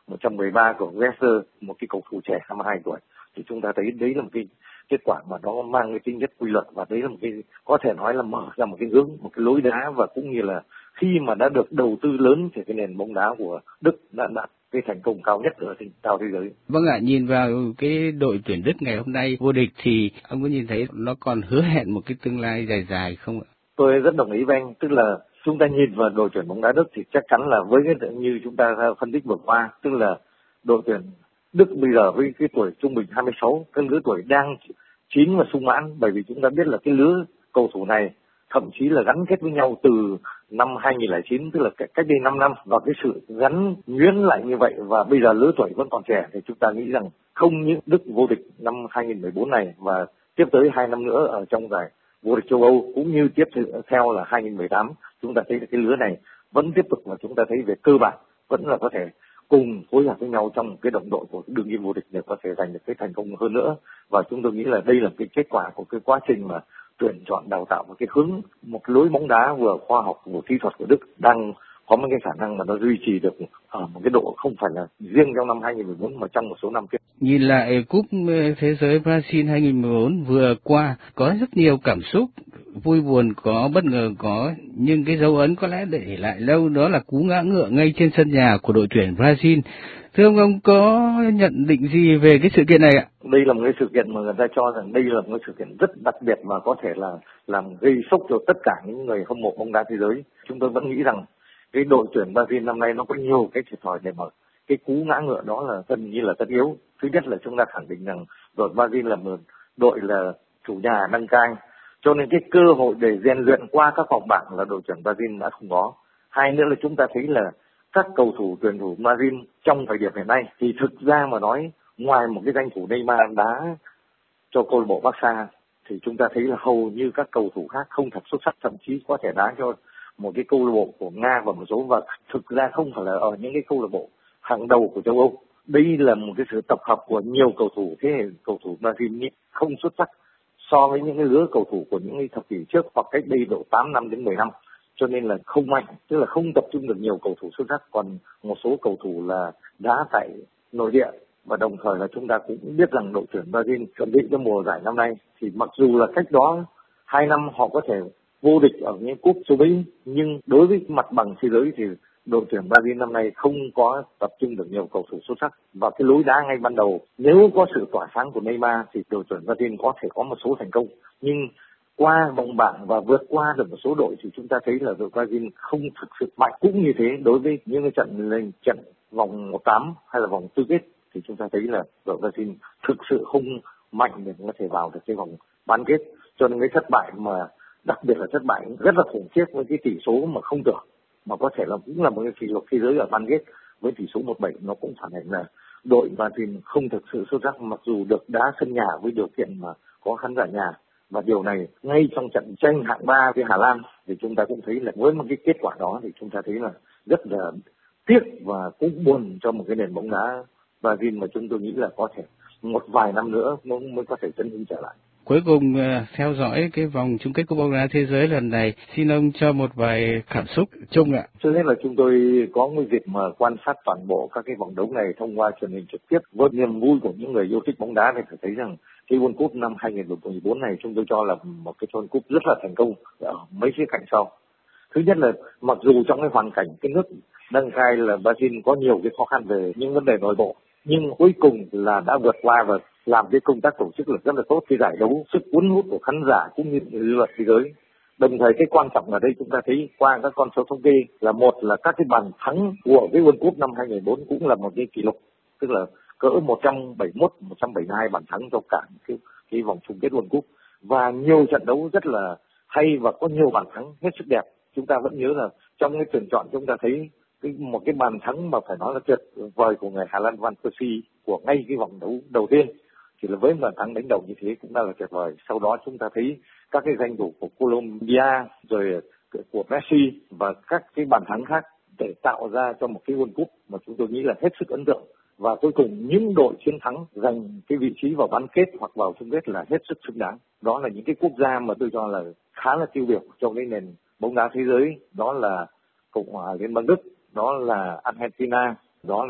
một trăm mười ba của Gesser, một cái cầu thủ trẻ hai mươi hai tuổi, thì chúng ta thấy đấy là một cái kết quả mà nó mang cái tính chất quy luật, và đấy là một cái có thể nói là mở ra một cái hướng, một cái lối đá, và cũng như là khi mà đã được đầu tư lớn thì cái nền bóng đá của Đức đã đạt cái thành công cao nhất ở trên cao thế giới. Vâng ạ, nhìn vào cái đội tuyển Đức ngày hôm nay vô địch thì ông có nhìn thấy nó còn hứa hẹn một cái tương lai dài dài không ạ? Tôi rất đồng ý với anh, tức là chúng ta nhìn vào đội tuyển bóng đá Đức thì chắc chắn là với cái như chúng ta phân tích vừa qua, tức là đội tuyển Đức bây giờ với cái tuổi trung bình hai mươi sáu, cái lứa tuổi đang chín và sung mãn, bởi vì chúng ta biết là cái lứa cầu thủ này thậm chí là gắn kết với nhau từ năm hai nghìn không trăm lẻ chín, tức là cách đây năm năm, và cái sự gắn nhuyễn lại như vậy, và bây giờ lứa tuổi vẫn còn trẻ, thì chúng ta nghĩ rằng không những Đức vô địch năm hai nghìn không trăm mười bốn này và tiếp tới hai năm nữa ở trong giải vô địch châu Âu, cũng như tiếp theo là hai nghìn không trăm mười tám, chúng ta thấy là cái lứa này vẫn tiếp tục, và chúng ta thấy về cơ bản vẫn là có thể cùng phối hợp với nhau trong một cái đồng đội của đương kim vô địch để có thể giành được cái thành công hơn nữa. Và chúng tôi nghĩ là đây là cái kết quả của cái quá trình mà tuyển chọn đào tạo một cái hướng, một lối bóng đá vừa khoa học vừa kỹ thuật của Đức đang có một cái khả năng mà nó duy trì được ở một cái độ không phải là riêng trong năm hai nghìn không trăm mười bốn mà trong một số năm tiếp. Nhìn lại cúp thế giới Brazil hai nghìn không trăm mười bốn vừa qua có rất nhiều cảm xúc, vui buồn có, bất ngờ có, nhưng cái dấu ấn có lẽ để lại lâu đó là cú ngã ngựa ngay trên sân nhà của đội tuyển Brazil. Thưa ông, ông có nhận định gì về cái sự kiện này ạ? Đây là một cái sự kiện mà người ta cho rằng đây là một cái sự kiện rất đặc biệt và có thể là làm gây sốc cho tất cả những người hâm mộ bóng đá thế giới. Chúng tôi vẫn nghĩ rằng cái đội tuyển Brazil năm nay nó có nhiều cái thiệt thòi để mà cái cú ngã ngựa đó là gần như là tất yếu. Thứ nhất là chúng ta khẳng định rằng đội Brazil là một đội là chủ nhà đăng cai, cho nên cái cơ hội để rèn luyện qua các vòng bảng là đội tuyển Brazil đã không có. Hai nữa là chúng ta thấy là các cầu thủ tuyển thủ Brazil trong thời điểm hiện nay thì thực ra mà nói, ngoài một cái danh thủ Neymar đá cho câu lạc bộ Barca thì chúng ta thấy là hầu như các cầu thủ khác không thật xuất sắc, thậm chí có thể đá cho một cái câu lạc bộ của Nga và một số, và thực ra không phải là ở những cái câu lạc bộ hàng đầu của châu Âu. Đây là một cái sự tập hợp của nhiều cầu thủ, thế hệ cầu thủ Brazil không xuất sắc so với những cái lứa cầu thủ của những cái thập kỷ trước hoặc cách đây độ tám năm đến mười năm, cho nên là không mạnh, tức là không tập trung được nhiều cầu thủ xuất sắc. Còn một số cầu thủ là đá tại nội địa, và đồng thời là chúng ta cũng biết rằng đội tuyển Brazil chuẩn bị cho mùa giải năm nay thì mặc dù là cách đó hai năm họ có thể vô địch ở những cúp châu Mỹ, nhưng đối với mặt bằng thế giới thì đội tuyển Brazil năm nay không có tập trung được nhiều cầu thủ xuất sắc. Và cái lối đá ngay ban đầu, nếu có sự tỏa sáng của Neymar thì đội tuyển Brazil có thể có một số thành công, nhưng qua vòng bảng và vượt qua được một số đội thì chúng ta thấy là đội Brazil không thực sự mạnh. Cũng như thế đối với những cái trận lên trận vòng một tám hay là vòng tứ kết thì chúng ta thấy là đội Brazil thực sự không mạnh để có thể vào được cái vòng bán kết, cho nên cái thất bại mà đặc biệt là thất bại rất là khủng khiếp với cái tỷ số mà không tưởng, mà có thể là cũng là một cái kỷ lục thế giới ở bán kết với tỷ số một bảy, nó cũng phản ánh là đội Brazil không thực sự xuất sắc mặc dù được đá sân nhà với điều kiện mà có khán giả nhà. Và điều này ngay trong trận tranh hạng ba với Hà Lan thì chúng ta cũng thấy là với một cái kết quả đó thì chúng ta thấy là rất là tiếc và cũng buồn cho một cái nền bóng đá Brazil mà chúng tôi nghĩ là có thể một vài năm nữa nó mới có thể chân hưng trở lại. Cuối cùng theo dõi cái vòng chung kết cúp bóng đá thế giới lần này, xin ông cho một vài cảm xúc chung ạ. Trước hết là chúng tôi có một dịp mà quan sát toàn bộ các cái vòng đấu này thông qua truyền hình trực tiếp với niềm vui của những người yêu thích bóng đá, thì phải thấy rằng cái World Cup năm hai nghìn không trăm mười bốn này chúng tôi cho là một cái World Cup rất là thành công ở mấy khía cạnh sau. Thứ nhất là mặc dù trong cái hoàn cảnh cái nước đăng cai là Brazil có nhiều cái khó khăn về những vấn đề nội bộ, nhưng cuối cùng là đã vượt qua và làm cái công tác tổ chức là rất là tốt. Cái giải đấu sức cuốn hút của khán giả cũng như dư luận thế giới. Đồng thời cái quan trọng ở đây chúng ta thấy qua các con số thống kê là một là các cái bàn thắng của cái World Cup năm hai nghìn không trăm mười bốn cũng là một cái kỷ lục, tức là cỡ một trăm bảy mươi mốt, một trăm bảy mươi hai bàn thắng trong cả cái, cái vòng chung kết World Cup, và nhiều trận đấu rất là hay và có nhiều bàn thắng hết sức đẹp. Chúng ta vẫn nhớ là trong cái tuyển chọn chúng ta thấy cái, một cái bàn thắng mà phải nói là tuyệt vời của người Hà Lan Van Persie của ngay cái vòng đấu đầu tiên, thì là với bàn thắng đánh đầu như thế cũng đã là tuyệt vời. Sau đó chúng ta thấy các cái danh thủ của Colombia rồi của Messi và các cái bàn thắng khác để tạo ra cho một cái World Cup mà chúng tôi nghĩ là hết sức ấn tượng. Và cuối cùng những đội chiến thắng giành cái vị trí vào bán kết hoặc vào chung kết là hết sức xứng đáng. Đó là những cái quốc gia mà tôi cho là khá là tiêu biểu trong cái nền bóng đá thế giới. Đó là Cộng hòa Liên bang Đức, đó là Argentina, đó là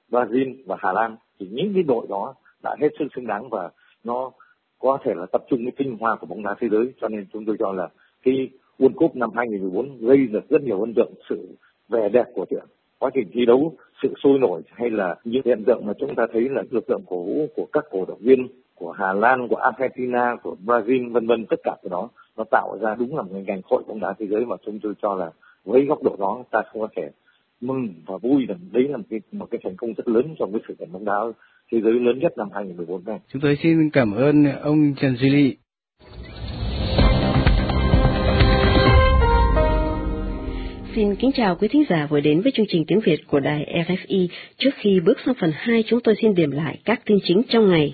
Brazil và Hà Lan, thì những cái đội đó đã hết sức xứng đáng và nó có thể là tập trung cái tinh hoa của bóng đá thế giới. Cho nên chúng tôi cho là cái World Cup năm hai nghìn mười bốn gây được rất nhiều ấn tượng, sự vẻ đẹp của chuyện quá trình thi đấu, sự sôi nổi, hay là những hiện tượng mà chúng ta thấy là lực lượng cổ vũ của các cổ động viên của Hà Lan, của Argentina, của Brazil, vân vân, tất cả cái đó nó tạo ra đúng là một ngành hội bóng đá thế giới mà chúng tôi cho là với góc độ đó ta không có thể mừng và vui rằng đấy là một cái một cái thành công rất lớn trong cái sự kiện bóng đá thế giới lớn nhất năm hai nghìn mười bốn này. Chúng tôi xin cảm ơn ông Trần Duy Ly. Xin kính chào quý thính giả vừa đến với chương trình tiếng Việt của đài rờ ép i. Trước khi bước sang phần hai, chúng tôi xin điểm lại các tin chính trong ngày.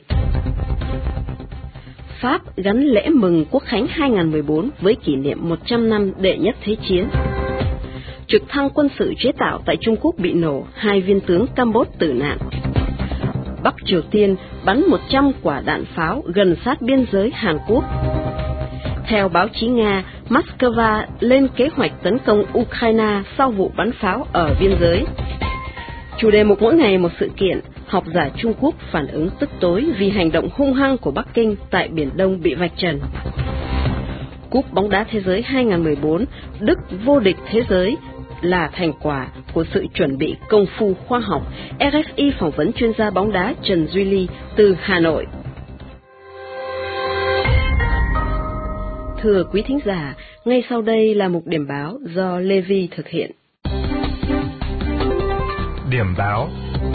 Pháp gắn lễ mừng Quốc khánh hai nghìn mười bốn với kỷ niệm một trăm năm đệ nhất thế chiến. Trực thăng quân sự chế tạo tại Trung Quốc bị nổ, hai viên tướng Campuchia tử nạn. Bắc Triều Tiên bắn một trăm quả đạn pháo gần sát biên giới Hàn Quốc. Theo báo chí Nga, Moscow lên kế hoạch tấn công Ukraine sau vụ bắn pháo ở biên giới. Chủ đề mục mỗi ngày một sự kiện, học giả Trung Quốc phản ứng tức tối vì hành động hung hăng của Bắc Kinh tại Biển Đông bị vạch trần. Cúp bóng đá thế giới hai nghìn mười bốn, Đức vô địch thế giới là thành quả của sự chuẩn bị công phu khoa học. rờ ép i phỏng vấn chuyên gia bóng đá Trần Duy Ly từ Hà Nội. Thưa quý thính giả, ngay sau đây là mục điểm báo do Lê Vi thực hiện. Điểm báo.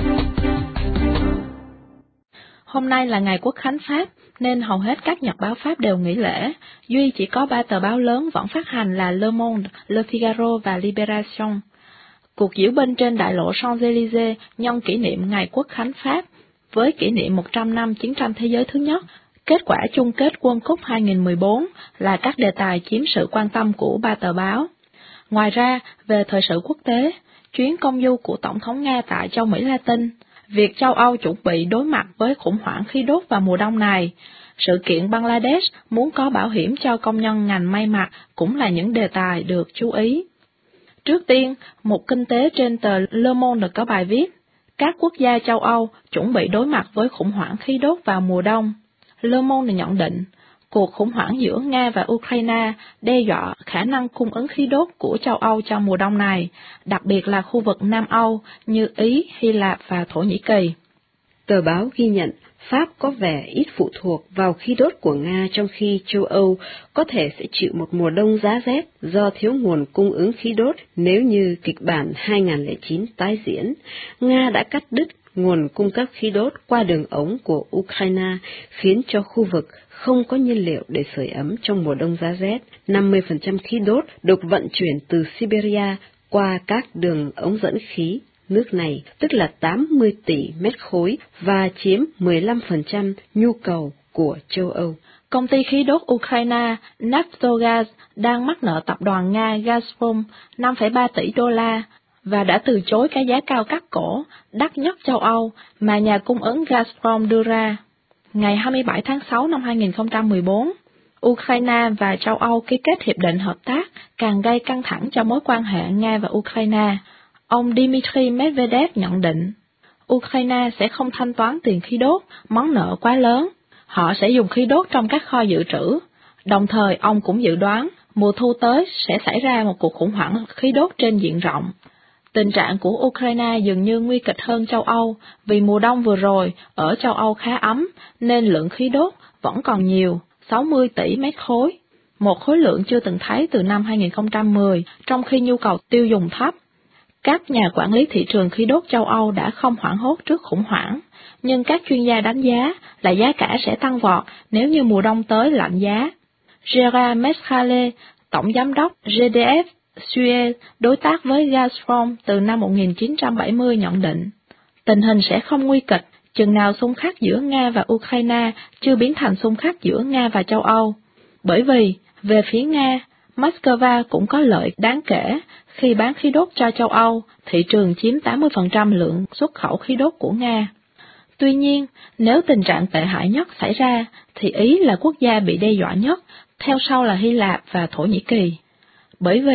Hôm nay là ngày Quốc khánh Pháp, nên hầu hết các nhật báo Pháp đều nghỉ lễ. Duy chỉ có ba tờ báo lớn vẫn phát hành là Le Monde, Le Figaro và Libération. Cuộc diễu binh trên đại lộ Champs-Élysées nhân kỷ niệm ngày Quốc khánh Pháp, với kỷ niệm một trăm năm chiến tranh thế giới thứ nhất. Kết quả chung kết World Cup hai nghìn mười bốn là các đề tài chiếm sự quan tâm của ba tờ báo. Ngoài ra, về thời sự quốc tế, chuyến công du của Tổng thống Nga tại châu Mỹ Latin, việc châu Âu chuẩn bị đối mặt với khủng hoảng khí đốt vào mùa đông này, sự kiện Bangladesh muốn có bảo hiểm cho công nhân ngành may mặc cũng là những đề tài được chú ý. Trước tiên, một kinh tế trên tờ Le Monde có bài viết, các quốc gia châu Âu chuẩn bị đối mặt với khủng hoảng khí đốt vào mùa đông. Le Monde nhận định, cuộc khủng hoảng giữa Nga và Ukraine đe dọa khả năng cung ứng khí đốt của châu Âu trong mùa đông này, đặc biệt là khu vực Nam Âu như Ý, Hy Lạp và Thổ Nhĩ Kỳ. Tờ báo ghi nhận Pháp có vẻ ít phụ thuộc vào khí đốt của Nga, trong khi châu Âu có thể sẽ chịu một mùa đông giá rét do thiếu nguồn cung ứng khí đốt nếu như kịch bản hai nghìn lẻ chín tái diễn. Nga đã cắt đứt nguồn cung cấp khí đốt qua đường ống của Ukraine, khiến cho khu vực không có nhiên liệu để sưởi ấm trong mùa đông giá rét. năm mươi phần trăm khí đốt được vận chuyển từ Siberia qua các đường ống dẫn khí nước này, tức là tám mươi tỷ mét khối, và chiếm mười lăm phần trăm nhu cầu của châu Âu. Công ty khí đốt Ukraine Naftogaz đang mắc nợ tập đoàn Nga Gazprom năm phẩy ba tỷ đô la và đã từ chối cái giá cao cắt cổ, đắt nhất châu Âu mà nhà cung ứng Gazprom đưa ra. Ngày hai mươi bảy tháng sáu năm hai nghìn không trăm mười bốn, Ukraine và châu Âu ký kết hiệp định hợp tác, càng gây căng thẳng cho mối quan hệ Nga và Ukraine. Ông Dmitry Medvedev nhận định, Ukraine sẽ không thanh toán tiền khí đốt, món nợ quá lớn. Họ sẽ dùng khí đốt trong các kho dự trữ. Đồng thời, ông cũng dự đoán mùa thu tới sẽ xảy ra một cuộc khủng hoảng khí đốt trên diện rộng. Tình trạng của Ukraine dường như nguy kịch hơn châu Âu, vì mùa đông vừa rồi ở châu Âu khá ấm, nên lượng khí đốt vẫn còn nhiều, sáu mươi tỷ mét khối, một khối lượng chưa từng thấy từ năm hai nghìn không trăm mười, trong khi nhu cầu tiêu dùng thấp. Các nhà quản lý thị trường khí đốt châu Âu đã không hoảng hốt trước khủng hoảng, nhưng các chuyên gia đánh giá là giá cả sẽ tăng vọt nếu như mùa đông tới lạnh giá. Gerard Meschale, tổng giám đốc giê đê ép Suez, đối tác với Gazprom từ năm một nghìn chín trăm bảy mươi nhận định, tình hình sẽ không nguy kịch chừng nào xung khắc giữa Nga và Ukraine chưa biến thành xung khắc giữa Nga và châu Âu. Bởi vì, về phía Nga, Moscow cũng có lợi đáng kể khi bán khí đốt cho châu Âu, thị trường chiếm tám mươi phần trăm lượng xuất khẩu khí đốt của Nga. Tuy nhiên, nếu tình trạng tệ hại nhất xảy ra, thì Ý là quốc gia bị đe dọa nhất, theo sau là Hy Lạp và Thổ Nhĩ Kỳ. Bởi vì,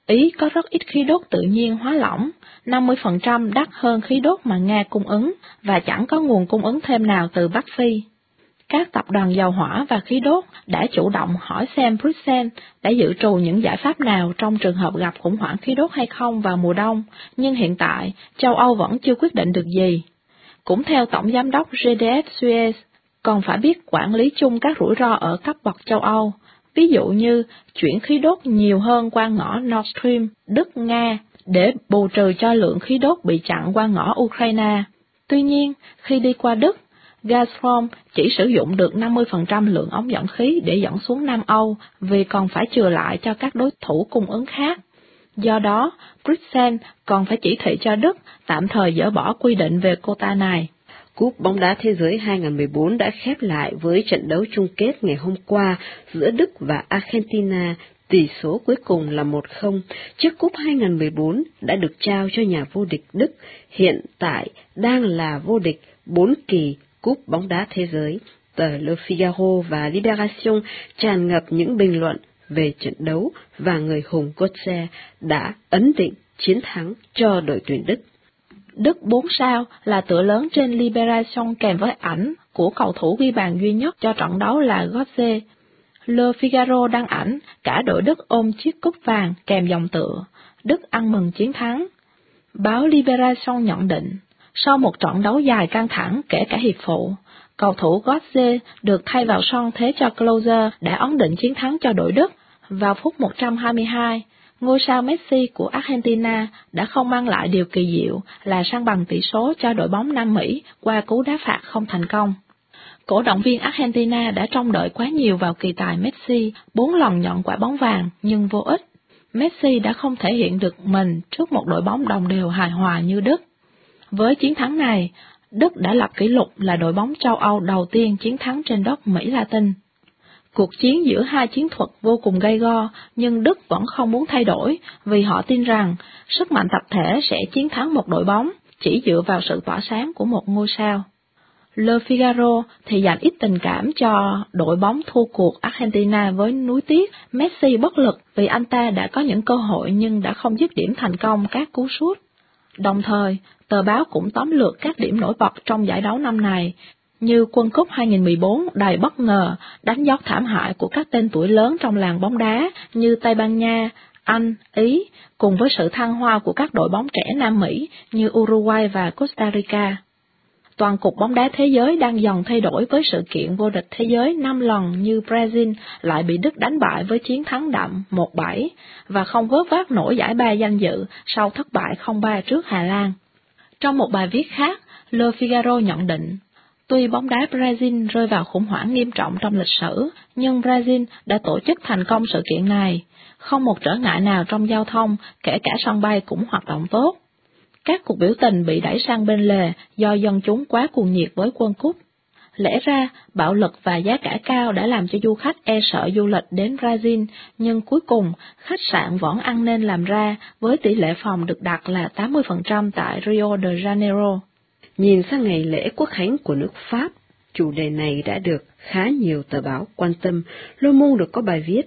Ý có rất ít khí đốt tự nhiên hóa lỏng, năm mươi phần trăm đắt hơn khí đốt mà Nga cung ứng, và chẳng có nguồn cung ứng thêm nào từ Bắc Phi. Các tập đoàn dầu hỏa và khí đốt đã chủ động hỏi xem Bruxelles đã dự trù những giải pháp nào trong trường hợp gặp khủng hoảng khí đốt hay không vào mùa đông, nhưng hiện tại, châu Âu vẫn chưa quyết định được gì. Cũng theo Tổng Giám đốc giê đê ép Suez, còn phải biết quản lý chung các rủi ro ở cấp bậc châu Âu, ví dụ như chuyển khí đốt nhiều hơn qua ngõ Nord Stream, Đức, Nga, để bù trừ cho lượng khí đốt bị chặn qua ngõ Ukraine. Tuy nhiên, khi đi qua Đức, Gazprom chỉ sử dụng được năm mươi phần trăm lượng ống dẫn khí để dẫn xuống Nam Âu vì còn phải chừa lại cho các đối thủ cung ứng khác. Do đó, Bruxelles còn phải chỉ thị cho Đức tạm thời dỡ bỏ quy định về quota này. Cúp bóng đá thế giới hai không một bốn đã khép lại với trận đấu chung kết ngày hôm qua giữa Đức và Argentina. Tỷ số cuối cùng là một không. Chiếc cúp hai không một bốn đã được trao cho nhà vô địch Đức, hiện tại đang là vô địch bốn kỳ cúp bóng đá thế giới. Tờ Le Figaro và Libération tràn ngập những bình luận về trận đấu và người hùng Götze đã ấn định chiến thắng cho đội tuyển Đức. Đức bốn sao là tựa lớn trên Libération kèm với ảnh của cầu thủ ghi bàn duy nhất cho trận đấu là Götze. Le Figaro đăng ảnh cả đội Đức ôm chiếc cúp vàng kèm dòng tựa Đức ăn mừng chiến thắng. Báo Libération nhận định, sau một trận đấu dài căng thẳng kể cả hiệp phụ, cầu thủ Götze được thay vào sân thế cho Klose đã ấn định chiến thắng cho đội Đức. Vào phút một trăm hai mươi hai, ngôi sao Messi của Argentina đã không mang lại điều kỳ diệu là san bằng tỷ số cho đội bóng Nam Mỹ qua cú đá phạt không thành công. Cổ động viên Argentina đã trông đợi quá nhiều vào kỳ tài Messi, bốn lần nhận quả bóng vàng nhưng vô ích. Messi đã không thể hiện được mình trước một đội bóng đồng đều hài hòa như Đức. Với chiến thắng này, Đức đã lập kỷ lục là đội bóng châu Âu đầu tiên chiến thắng trên đất Mỹ Latin. Cuộc chiến giữa hai chiến thuật vô cùng gay go, nhưng Đức vẫn không muốn thay đổi vì họ tin rằng sức mạnh tập thể sẽ chiến thắng một đội bóng chỉ dựa vào sự tỏa sáng của một ngôi sao. Le Figaro thì dành ít tình cảm cho đội bóng thua cuộc Argentina với nuối tiếc Messi bất lực vì anh ta đã có những cơ hội nhưng đã không dứt điểm thành công các cú sút. Đồng thời, tờ báo cũng tóm lược các điểm nổi bật trong giải đấu năm này, như World Cup hai không một bốn đầy bất ngờ, đánh dấu thảm hại của các tên tuổi lớn trong làng bóng đá như Tây Ban Nha, Anh, Ý, cùng với sự thăng hoa của các đội bóng trẻ Nam Mỹ như Uruguay và Costa Rica. Toàn cục bóng đá thế giới đang dần thay đổi với sự kiện vô địch thế giới năm lần như Brazil lại bị Đức đánh bại với chiến thắng đậm một bảy và không vớt vát nổi giải ba danh dự sau thất bại không ba trước Hà Lan. Trong một bài viết khác, Le Figaro nhận định, tuy bóng đá Brazil rơi vào khủng hoảng nghiêm trọng trong lịch sử, nhưng Brazil đã tổ chức thành công sự kiện này, không một trở ngại nào trong giao thông, kể cả sân bay cũng hoạt động tốt. Các cuộc biểu tình bị đẩy sang bên lề do dân chúng quá cuồng nhiệt với World Cup. Lẽ ra, bạo lực và giá cả cao đã làm cho du khách e sợ du lịch đến Brazil, nhưng cuối cùng, khách sạn vẫn ăn nên làm ra với tỷ lệ phòng được đặt là tám mươi phần trăm tại Rio de Janeiro. Nhìn sang ngày lễ Quốc khánh của nước Pháp, chủ đề này đã được khá nhiều tờ báo quan tâm. Le Monde được có bài viết,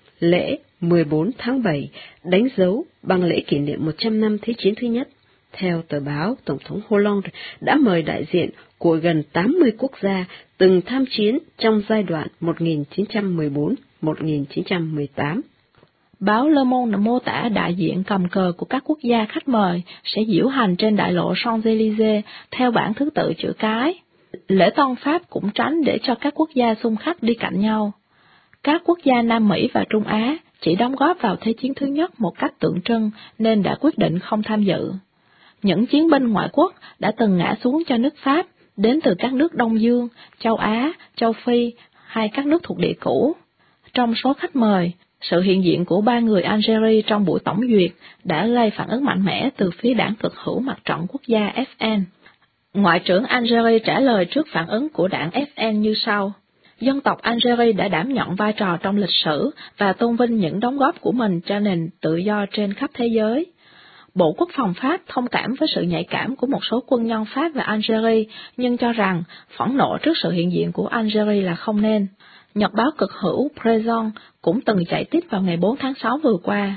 lễ mười bốn tháng bảy đánh dấu bằng lễ kỷ niệm một trăm năm Thế chiến thứ nhất. Theo tờ báo, Tổng thống Hollande đã mời đại diện của gần tám mươi quốc gia từng tham chiến trong giai đoạn một nghìn chín trăm mười bốn đến một nghìn chín trăm mười tám. Báo Le Monde mô tả đại diện cầm cờ của các quốc gia khách mời sẽ diễu hành trên đại lộ Champs-Élysées theo bảng thứ tự chữ cái. Lễ tân Pháp cũng tránh để cho các quốc gia xung khắc đi cạnh nhau. Các quốc gia Nam Mỹ và Trung Á chỉ đóng góp vào Thế chiến thứ nhất một cách tượng trưng nên đã quyết định không tham dự. Những chiến binh ngoại quốc đã từng ngã xuống cho nước Pháp, đến từ các nước Đông Dương, châu Á, châu Phi hay các nước thuộc địa cũ. Trong số khách mời, sự hiện diện của ba người Algeria trong buổi tổng duyệt đã gây phản ứng mạnh mẽ từ phía đảng cực hữu Mặt trận Quốc gia F N. Ngoại trưởng Algeria trả lời trước phản ứng của đảng F N như sau. Dân tộc Algeria đã đảm nhận vai trò trong lịch sử và tôn vinh những đóng góp của mình cho nền tự do trên khắp thế giới. Bộ Quốc phòng Pháp thông cảm với sự nhạy cảm của một số quân nhân Pháp và Algeria, nhưng cho rằng phẫn nộ trước sự hiện diện của Algeria là không nên. Nhật báo cực hữu Présent cũng từng chạy tít vào ngày bốn tháng sáu vừa qua.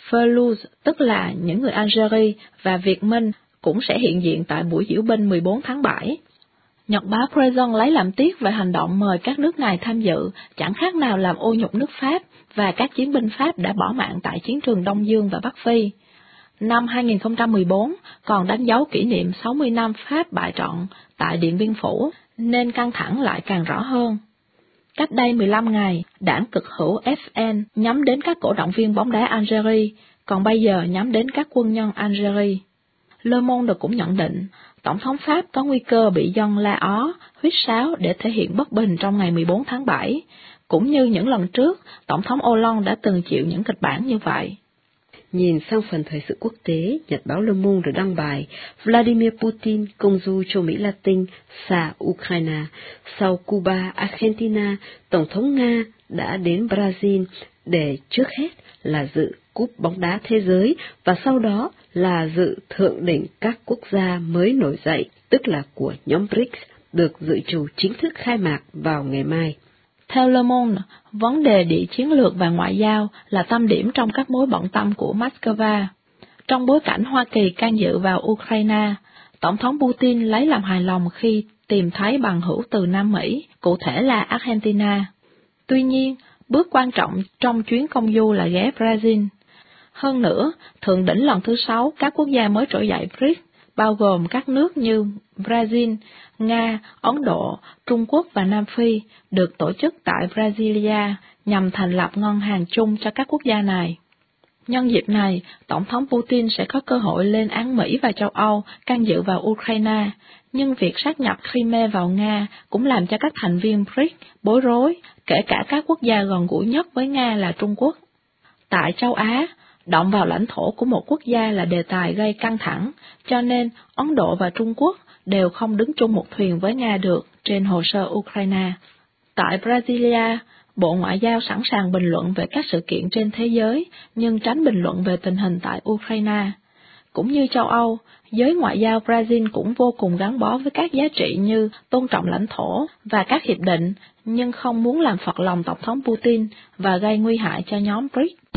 Furlus, tức là những người Algeria, và Việt Minh cũng sẽ hiện diện tại buổi diễu binh mười bốn tháng bảy. Nhật báo Present lấy làm tiếc về hành động mời các nước này tham dự, chẳng khác nào làm ô nhục nước Pháp và các chiến binh Pháp đã bỏ mạng tại chiến trường Đông Dương và Bắc Phi. Năm hai nghìn không trăm mười bốn còn đánh dấu kỷ niệm sáu mươi năm Pháp bại trận tại Điện Biên Phủ, nên căng thẳng lại càng rõ hơn. Cách đây mười lăm ngày, đảng cực hữu F N nhắm đến các cổ động viên bóng đá Algeria, còn bây giờ nhắm đến các quân nhân Algeria. Le Monde cũng nhận định, Tổng thống Pháp có nguy cơ bị dân la ó, huýt sáo để thể hiện bất bình trong ngày mười bốn tháng bảy, cũng như những lần trước, Tổng thống Hollande đã từng chịu những kịch bản như vậy. Nhìn sang phần thời sự quốc tế, Nhật báo Le Monde được đăng bài Vladimir Putin công du châu Mỹ Latin xa Ukraine. Sau Cuba, Argentina, Tổng thống Nga đã đến Brazil để trước hết là dự cúp bóng đá thế giới và sau đó là dự thượng đỉnh các quốc gia mới nổi dậy, tức là của nhóm bê rê i xê, được dự trù chính thức khai mạc vào ngày mai. Theo Le Monde, vấn đề địa chiến lược và ngoại giao là tâm điểm trong các mối bận tâm của Moscow. Trong bối cảnh Hoa Kỳ can dự vào Ukraine, Tổng thống Putin lấy làm hài lòng khi tìm thấy bằng hữu từ Nam Mỹ, cụ thể là Argentina. Tuy nhiên, bước quan trọng trong chuyến công du là ghé Brazil. Hơn nữa, thượng đỉnh lần thứ sáu các quốc gia mới trỗi dậy bê rê i xê, bao gồm các nước như Brazil, Nga, Ấn Độ, Trung Quốc và Nam Phi, được tổ chức tại Brasilia nhằm thành lập ngân hàng chung cho các quốc gia này. Nhân dịp này, Tổng thống Putin sẽ có cơ hội lên án Mỹ và châu Âu can dự vào Ukraine, nhưng việc sát nhập Crimea vào Nga cũng làm cho các thành viên bê rê i xê bối rối, kể cả các quốc gia gần gũi nhất với Nga là Trung Quốc. Tại châu Á, động vào lãnh thổ của một quốc gia là đề tài gây căng thẳng, cho nên Ấn Độ và Trung Quốc đều không đứng chung một thuyền với Nga được trên hồ sơ Ukraine. Tại Brasilia, Bộ Ngoại giao sẵn sàng bình luận về các sự kiện trên thế giới, nhưng tránh bình luận về tình hình tại Ukraine. Cũng như châu Âu, giới ngoại giao Brazil cũng vô cùng gắn bó với các giá trị như tôn trọng lãnh thổ và các hiệp định, nhưng không muốn làm phật lòng Tổng thống Putin và gây nguy hại cho nhóm bê rê i xê.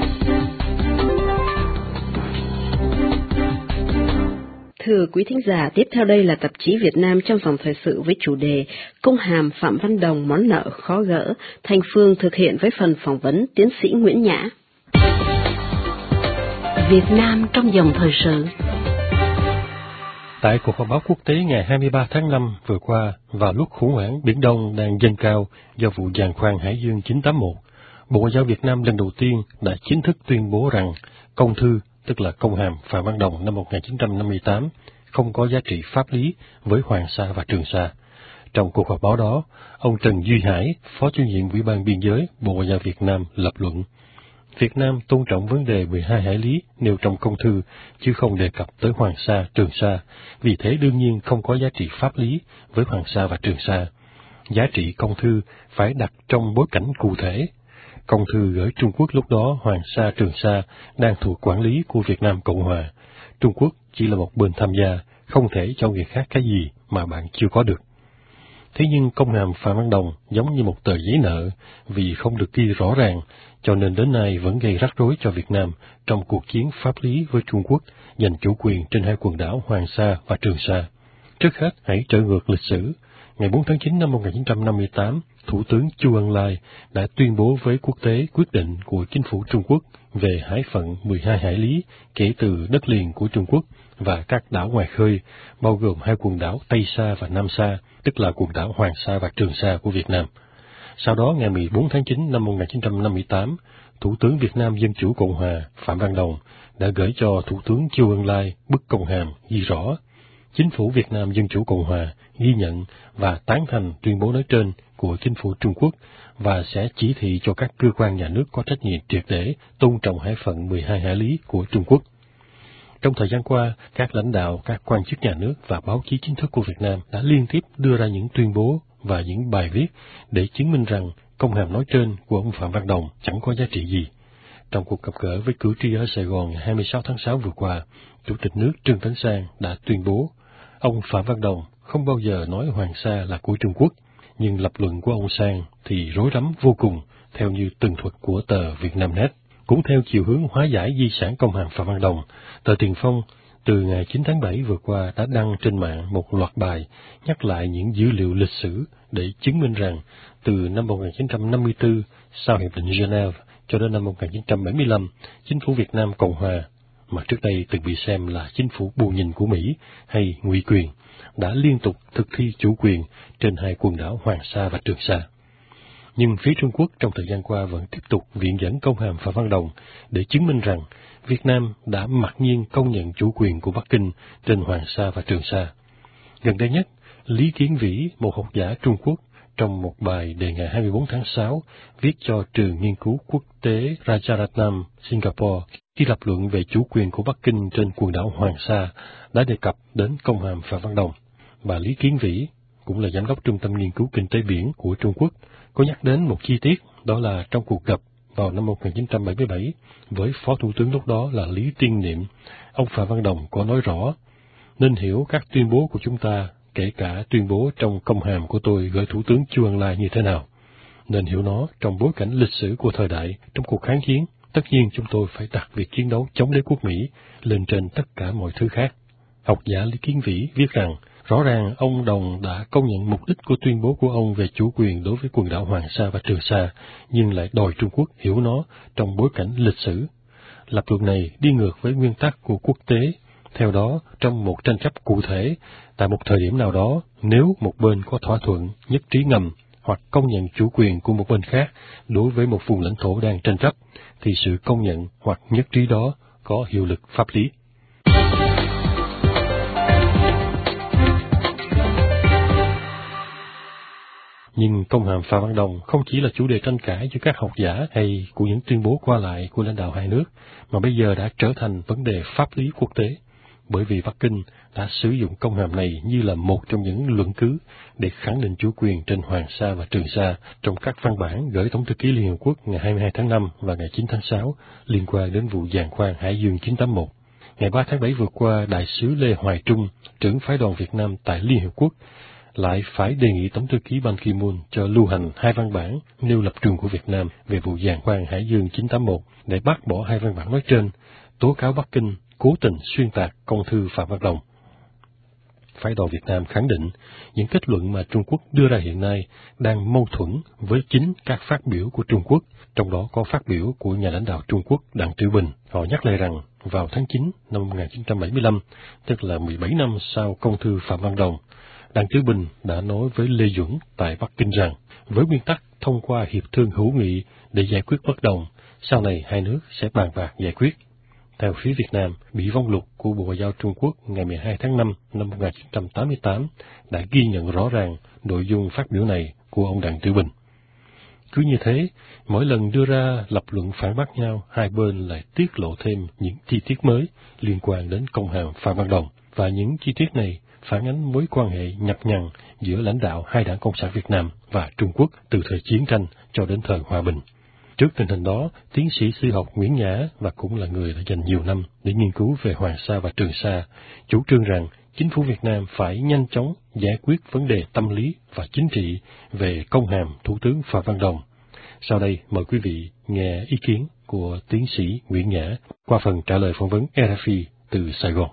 Thưa quý thính giả, tiếp theo đây là tạp chí Việt Nam trong dòng thời sự với chủ đề Công hàm Phạm Văn Đồng món nợ khó gỡ, Thanh Phương thực hiện với phần phỏng vấn tiến sĩ Nguyễn Nhã. Việt Nam trong dòng thời sự. Tại cuộc họp báo quốc tế ngày hai mươi ba tháng năm vừa qua, vào lúc khủng hoảng Biển Đông đang dâng cao do vụ giàn khoan Hải Dương chín tám mốt, Bộ Ngoại giao Việt Nam lần đầu tiên đã chính thức tuyên bố rằng công thư, tức là công hàm Phạm Văn Đồng năm một nghìn chín trăm năm mươi tám, không có giá trị pháp lý với Hoàng Sa và Trường Sa. Trong cuộc họp báo đó, ông Trần Duy Hải, Phó chủ nhiệm Ủy ban Biên giới Bộ Ngoại giao Việt Nam lập luận, Việt Nam tôn trọng vấn đề mười hai hải lý nêu trong công thư, chứ không đề cập tới Hoàng Sa, Trường Sa, vì thế đương nhiên không có giá trị pháp lý với Hoàng Sa và Trường Sa. Giá trị công thư phải đặt trong bối cảnh cụ thể. Công thư gửi Trung Quốc lúc đó Hoàng Sa, Trường Sa đang thuộc quản lý của Việt Nam Cộng Hòa. Trung Quốc chỉ là một bên tham gia, không thể cho người khác cái gì mà bạn chưa có được. Thế nhưng công hàm Phạm Văn Đồng giống như một tờ giấy nợ, vì không được ghi rõ ràng, cho nên đến nay vẫn gây rắc rối cho Việt Nam trong cuộc chiến pháp lý với Trung Quốc giành chủ quyền trên hai quần đảo Hoàng Sa và Trường Sa. Trước hết, hãy trở ngược lịch sử. Ngày bốn tháng chín năm một nghìn chín trăm năm mươi tám, Thủ tướng Chu Ân Lai đã tuyên bố với quốc tế quyết định của chính phủ Trung Quốc về hải phận mười hai hải lý kể từ đất liền của Trung Quốc và các đảo ngoài khơi, bao gồm hai quần đảo Tây Sa và Nam Sa, tức là quần đảo Hoàng Sa và Trường Sa của Việt Nam. Sau đó, ngày mười bốn tháng chín năm một nghìn chín trăm năm mươi tám, Thủ tướng Việt Nam Dân chủ Cộng hòa Phạm Văn Đồng đã gửi cho Thủ tướng Chu Ân Lai bức công hàm ghi rõ: Chính phủ Việt Nam Dân chủ Cộng hòa ghi nhận và tán thành tuyên bố nói trên của chính phủ Trung Quốc và sẽ chỉ thị cho các cơ quan nhà nước có trách nhiệm triệt để tôn trọng hải phận mười hai hải lý của Trung Quốc. Trong thời gian qua, các lãnh đạo, các quan chức nhà nước và báo chí chính thức của Việt Nam đã liên tiếp đưa ra những tuyên bố và những bài viết để chứng minh rằng công hàm nói trên của ông Phạm Văn Đồng chẳng có giá trị gì. Trong cuộc gặp gỡ với cử tri ở Sài Gòn ngày hai mươi sáu tháng sáu vừa qua, Chủ tịch nước Trương Tấn Sang đã tuyên bố ông Phạm Văn Đồng không bao giờ nói Hoàng Sa là của Trung Quốc, nhưng lập luận của ông Sang thì rối rắm vô cùng, theo như tường thuật của tờ Vietnamnet. Cũng theo chiều hướng hóa giải di sản công hàm Phạm Văn Đồng, tờ Tiền Phong từ ngày chín tháng bảy vừa qua đã đăng trên mạng một loạt bài nhắc lại những dữ liệu lịch sử để chứng minh rằng từ năm một nghìn chín trăm năm mươi tư sau Hiệp định Geneva cho đến năm một nghìn chín trăm bảy mươi lăm, chính phủ Việt Nam Cộng Hòa, mà trước đây từng bị xem là chính phủ bù nhìn của Mỹ hay ngụy quyền, đã liên tục thực thi chủ quyền trên hai quần đảo Hoàng Sa và Trường Sa. Nhưng phía Trung Quốc trong thời gian qua vẫn tiếp tục viện dẫn công hàm Phạm Văn Đồng để chứng minh rằng Việt Nam đã mặc nhiên công nhận chủ quyền của Bắc Kinh trên Hoàng Sa và Trường Sa. Gần đây nhất, Lý Kiến Vĩ, một học giả Trung Quốc, trong một bài đề ngày hai mươi bốn tháng sáu, viết cho trường nghiên cứu quốc tế Rajaratnam, Singapore, khi lập luận về chủ quyền của Bắc Kinh trên quần đảo Hoàng Sa, đã đề cập đến công hàm Phạm Văn Đồng. Bà Lý Kiến Vĩ, cũng là giám đốc Trung tâm Nghiên cứu Kinh tế Biển của Trung Quốc, có nhắc đến một chi tiết, đó là trong cuộc gặp vào năm một nghìn chín trăm bảy mươi bảy với Phó Thủ tướng lúc đó là Lý Tiên Niệm, ông Phạm Văn Đồng có nói rõ, nên hiểu các tuyên bố của chúng ta, kể cả tuyên bố trong công hàm của tôi gửi Thủ tướng Chu Ân Lai như thế nào. Nên hiểu nó trong bối cảnh lịch sử của thời đại, trong cuộc kháng chiến, tất nhiên chúng tôi phải đặt việc chiến đấu chống đế quốc Mỹ lên trên tất cả mọi thứ khác. Học giả Lý Kiến Vĩ viết rằng, rõ ràng ông Đồng đã công nhận mục đích của tuyên bố của ông về chủ quyền đối với quần đảo Hoàng Sa và Trường Sa, nhưng lại đòi Trung Quốc hiểu nó trong bối cảnh lịch sử. Lập luận này đi ngược với nguyên tắc của quốc tế. Theo đó, trong một tranh chấp cụ thể, tại một thời điểm nào đó, nếu một bên có thỏa thuận, nhất trí ngầm hoặc công nhận chủ quyền của một bên khác đối với một vùng lãnh thổ đang tranh chấp, thì sự công nhận hoặc nhất trí đó có hiệu lực pháp lý. Nhưng công hàm Phạm Văn Đồng không chỉ là chủ đề tranh cãi cho các học giả hay của những tuyên bố qua lại của lãnh đạo hai nước, mà bây giờ đã trở thành vấn đề pháp lý quốc tế, bởi vì Bắc Kinh đã sử dụng công hàm này như là một trong những luận cứ để khẳng định chủ quyền trên Hoàng Sa và Trường Sa trong các văn bản gửi Tổng thư ký Liên Hợp Quốc ngày hai mươi hai tháng năm và ngày chín tháng sáu liên quan đến vụ giàn khoan Hải Dương chín tám mốt. Ngày ba tháng bảy vừa qua, Đại sứ Lê Hoài Trung, trưởng phái đoàn Việt Nam tại Liên Hợp Quốc, lại phải đề nghị Tổng thư ký Ban Ki-moon cho lưu hành hai văn bản nêu lập trường của Việt Nam về vụ giàn khoan Hải Dương chín tám mốt để bác bỏ hai văn bản nói trên, tố cáo Bắc Kinh cố tình xuyên tạc công thư Phạm Văn Đồng. Phái đoàn Việt Nam khẳng định những kết luận mà Trung Quốc đưa ra hiện nay đang mâu thuẫn với chính các phát biểu của Trung Quốc, trong đó có phát biểu của nhà lãnh đạo Trung Quốc Đặng Trữ Bình. Họ nhắc lại rằng vào tháng chín năm một nghìn chín trăm bảy mươi lăm, tức là mười bảy năm sau công thư Phạm Văn Đồng, Đặng Trữ Bình đã nói với Lê Duẩn tại Bắc Kinh rằng, với nguyên tắc thông qua hiệp thương hữu nghị để giải quyết bất đồng, sau này hai nước sẽ bàn bạc giải quyết. Theo phía Việt Nam, Bị Vong Lục của Bộ Ngoại giao Trung Quốc ngày mười hai tháng năm năm một nghìn chín trăm tám mươi tám đã ghi nhận rõ ràng nội dung phát biểu này của ông Đặng Trữ Bình. Cứ như thế, mỗi lần đưa ra lập luận phản bác nhau, hai bên lại tiết lộ thêm những chi tiết mới liên quan đến công hàm Phạm Văn Đồng, và những chi tiết này phản ánh mối quan hệ nhập nhằng giữa lãnh đạo hai đảng Cộng sản Việt Nam và Trung Quốc từ thời chiến tranh cho đến thời hòa bình. Trước tình hình đó, tiến sĩ sử học Nguyễn Nhã, và cũng là người đã dành nhiều năm để nghiên cứu về Hoàng Sa và Trường Sa, chủ trương rằng chính phủ Việt Nam phải nhanh chóng giải quyết vấn đề tâm lý và chính trị về công hàm Thủ tướng Phạm Văn Đồng. Sau đây, mời quý vị nghe ý kiến của tiến sĩ Nguyễn Nhã qua phần trả lời phỏng vấn rờ ép i từ Sài Gòn.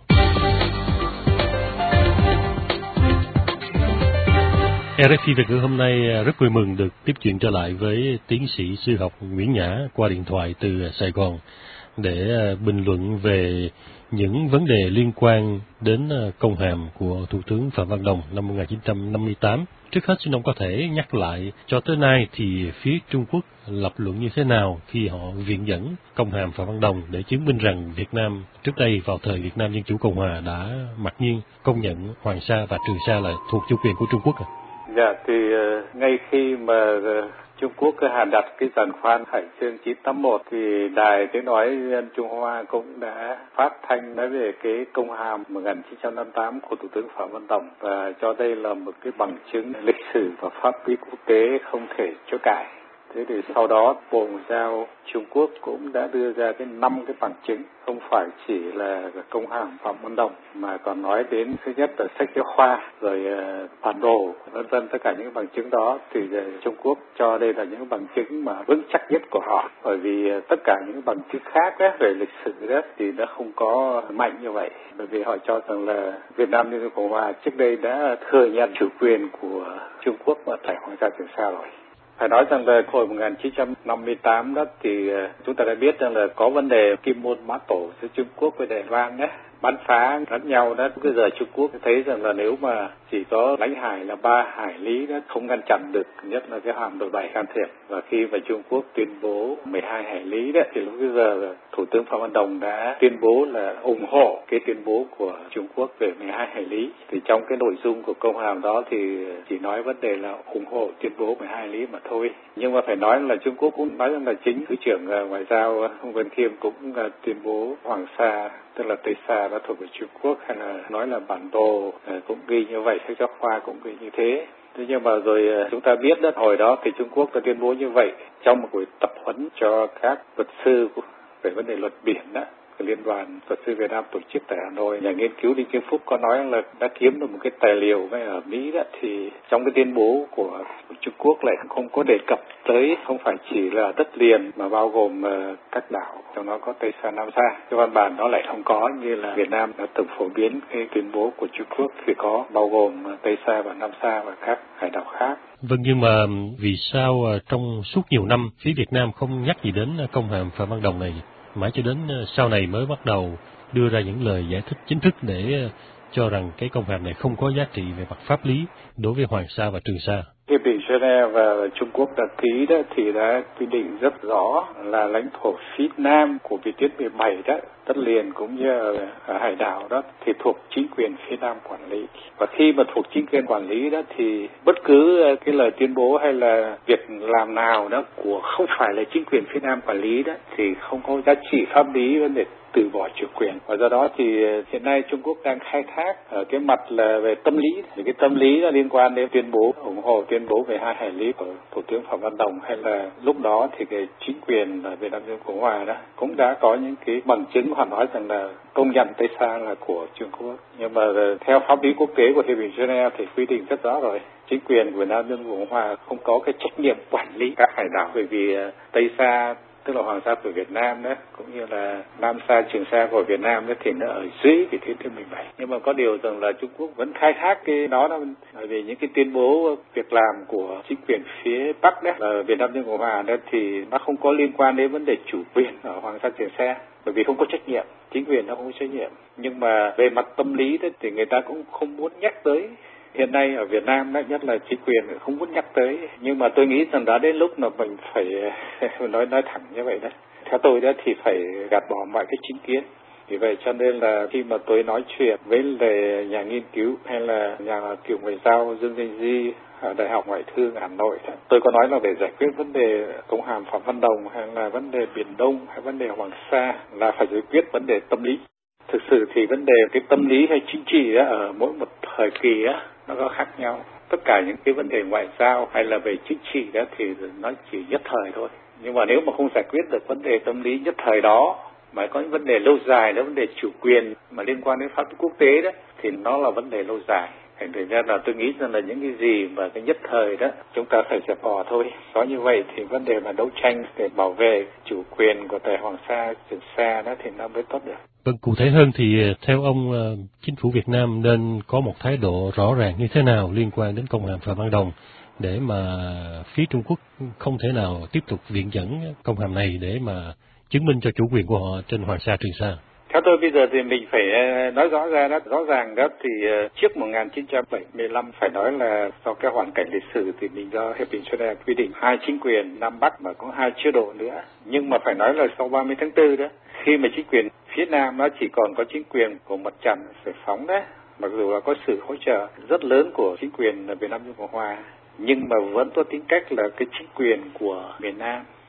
rờ ép i Việt ngữ hôm nay rất vui mừng được tiếp chuyện trở lại với tiến sĩ sư học Nguyễn Nhã qua điện thoại từ Sài Gòn để bình luận về những vấn đề liên quan đến công hàm của Thủ tướng Phạm Văn Đồng năm một nghìn chín trăm năm mươi tám. Trước hết xin ông có thể nhắc lại cho tới nay thì phía Trung Quốc lập luận như thế nào khi họ viện dẫn công hàm Phạm Văn Đồng để chứng minh rằng Việt Nam trước đây vào thời Việt Nam Dân Chủ Cộng Hòa đã mặc nhiên công nhận Hoàng Sa và Trường Sa là thuộc chủ quyền của Trung Quốc à? Dạ, thì uh, ngay khi mà uh, Trung Quốc hạ đặt cái giàn khoan Hải Dương chín tám mốt thì Đài Tiếng nói Dân Trung Hoa cũng đã phát thanh nói về cái công hàm một nghìn chín trăm năm mươi tám của Thủ tướng Phạm Văn Đồng và cho đây là một cái bằng chứng lịch sử và pháp lý quốc tế không thể chối cãi. Thế thì sau đó Bộ Ngoại giao Trung Quốc cũng đã đưa ra cái năm cái bằng chứng, không phải chỉ là công hàm Phạm Văn Đồng mà còn nói đến thứ nhất là sách giáo khoa, rồi uh, bản đồ, vân vân. Tất cả những bằng chứng đó thì uh, Trung Quốc cho đây là những bằng chứng mà vững chắc nhất của họ, bởi vì uh, tất cả những bằng chứng khác á, về lịch sử đó thì nó không có mạnh như vậy, bởi vì họ cho rằng là Việt Nam Liên Cộng Hòa trước đây đã thừa nhận chủ quyền của Trung Quốc ở tại Hoàng sa Trường Sa rồi. Phải nói rằng là hồi một nghìn chín trăm năm mươi tám đó thì chúng ta đã biết rằng là có vấn đề Kim Môn Mã Tổ giữa Trung Quốc với Đài Loan đấy, bắn phá lẫn nhau đó. Bây giờ Trung Quốc thấy rằng là nếu mà chỉ có lãnh hải là ba hải lý đó không ngăn chặn được, nhất là cái hạm đội bảy can thiệp, và khi mà Trung Quốc tuyên bố mười hai hải lý đó thì lúc bây giờ Thủ tướng Phạm Văn Đồng đã tuyên bố là ủng hộ cái tuyên bố của Trung Quốc về mười hai hải lý. Thì trong cái nội dung của công hàm đó thì chỉ nói vấn đề là ủng hộ tuyên bố mười hai hải lý mà thôi. Nhưng mà phải nói là Trung Quốc cũng nói rằng là chính Thứ trưởng Ngoại giao Hồng Vân Khiêm cũng tuyên bố Hoàng Sa tức là Tây Sa đã thuộc về Trung Quốc, hay là nói là bản đồ cũng ghi như vậy, sách giáo khoa cũng ghi như thế. Thế nhưng mà rồi chúng ta biết đó, hồi đó thì Trung Quốc đã tuyên bố như vậy trong một buổi tập huấn cho các luật sư về vấn đề luật biển đó. Liên đoàn luật sư Việt Nam tổ chức tại Hà Nội, nhà nghiên cứu Đinh Kim Phúc có nói là đã kiếm được một cái tài liệu ngay ở Mỹ đó, thì trong cái tuyên bố của Trung Quốc lại không có đề cập tới, không phải chỉ là đất liền mà bao gồm uh, các đảo, trong đó có Tây Sa, Nam Sa. Cái văn bản đó lại không có như là Việt Nam đã từng phổ biến cái tuyên bố của Trung Quốc thì có bao gồm Tây Sa và Nam Sa và các hải đảo khác. Vâng, nhưng mà vì sao trong suốt nhiều năm phía Việt Nam không nhắc gì đến công hàm Phạm Văn Đồng này? Mãi cho đến sau này mới bắt đầu đưa ra những lời giải thích chính thức để cho rằng cái công hàm này không có giá trị về mặt pháp lý đối với Hoàng Sa và Trường Sa. Hiệp định Geneva và Trung Quốc đã ký đó thì đã quy định rất rõ là lãnh thổ phía nam của vị tuyến mười bảy đó, đất liền cũng như ở hải đảo đó thì thuộc chính quyền phía nam quản lý. Và khi mà thuộc chính quyền quản lý đó thì bất cứ cái lời tuyên bố hay là việc làm nào đó của không phải là chính quyền phía nam quản lý đó thì không có giá trị pháp lý vấn đề từ bỏ chủ quyền. Và do đó thì hiện nay Trung Quốc đang khai thác ở cái mặt là về tâm lý, thì cái tâm lý là liên quan đến tuyên bố ủng hộ tuyên bố về hai hải lý của Thủ tướng Phạm Văn Đồng, hay là lúc đó thì cái chính quyền ở Việt Nam Dân Cộng Hòa đó cũng đã có những cái bằng chứng hoặc nói rằng là công nhận Tây Sa là của Trung Quốc. Nhưng mà theo pháp lý quốc tế của Hiệp định Geneva thì quy định rất rõ rồi, chính quyền của Việt Nam Dân Cộng Hòa không có cái trách nhiệm quản lý các hải đảo, bởi vì Tây Sa tức là Hoàng Sa của Việt Nam đó, cũng như là Nam Sa, Trường Sa của Việt Nam đó, thì nó ở dưới vị tuyến thứ mười bảy. Nhưng mà có điều rằng là Trung Quốc vẫn khai thác cái đó đó, bởi vì những cái tuyên bố việc làm của chính quyền phía Bắc đó, là Việt Nam Dân Cộng Hòa đó, thì nó không có liên quan đến vấn đề chủ quyền ở Hoàng Sa, Trường Sa, bởi vì không có trách nhiệm, chính quyền nó không có trách nhiệm. Nhưng mà về mặt tâm lý đó, thì người ta cũng không muốn nhắc tới. Hiện nay ở Việt Nam đó, nhất là chính quyền không muốn nhắc tới, nhưng mà tôi nghĩ rằng đã đến lúc mà mình phải nói nói thẳng như vậy đó. Theo tôi đó thì phải gạt bỏ mọi cái chính kiến. Vì vậy cho nên là khi mà tôi nói chuyện với lại nhà nghiên cứu hay là nhà cựu ngoại giao Dương Danh Di ở Đại học Ngoại thương Hà Nội đó, tôi có nói là để giải quyết vấn đề công hàm Phạm Văn Đồng hay là vấn đề Biển Đông hay vấn đề Hoàng Sa là phải giải quyết vấn đề tâm lý. Thực sự thì vấn đề cái tâm lý hay chính trị đó, ở mỗi một thời kỳ á, nó có khác nhau. Tất cả những cái vấn đề ngoại giao hay là về chính trị đó thì nó chỉ nhất thời thôi. Nhưng mà nếu mà không giải quyết được vấn đề tâm lý nhất thời đó, mà có những vấn đề lâu dài đó, vấn đề chủ quyền mà liên quan đến pháp luật quốc tế đó, thì nó là vấn đề lâu dài. Thành ra là tôi nghĩ rằng là những cái gì mà cái nhất thời đó chúng ta phải dẹp bỏ thôi. Có như vậy thì vấn đề mà đấu tranh để bảo vệ chủ quyền của tại Hoàng Sa, Trường Sa đó thì nó mới tốt được. Vâng, cụ thể hơn thì theo ông, chính phủ Việt Nam nên có một thái độ rõ ràng như thế nào liên quan đến công hàm Phạm Văn Đồng để mà phía Trung Quốc không thể nào tiếp tục viện dẫn công hàm này để mà chứng minh cho chủ quyền của họ trên Hoàng Sa, Trường Sa? Theo tôi bây giờ thì mình phải nói rõ ra đó, rõ ràng đó thì trước một nghìn chín trăm bảy mươi lăm phải nói là do cái hoàn cảnh lịch sử thì mình do Hiệp định Geneva quy định hai chính quyền Nam Bắc mà có hai chế độ nữa. Nhưng mà phải nói là sau ba mươi tháng tư đó, khi mà chính quyền phía Nam nó chỉ còn có chính quyền của mặt trận giải phóng đấy, mặc dù là có sự hỗ trợ rất lớn của chính quyền Việt Nam Cộng Hòa, nhưng mà vẫn có tính cách là cái chính quyền của miền Nam.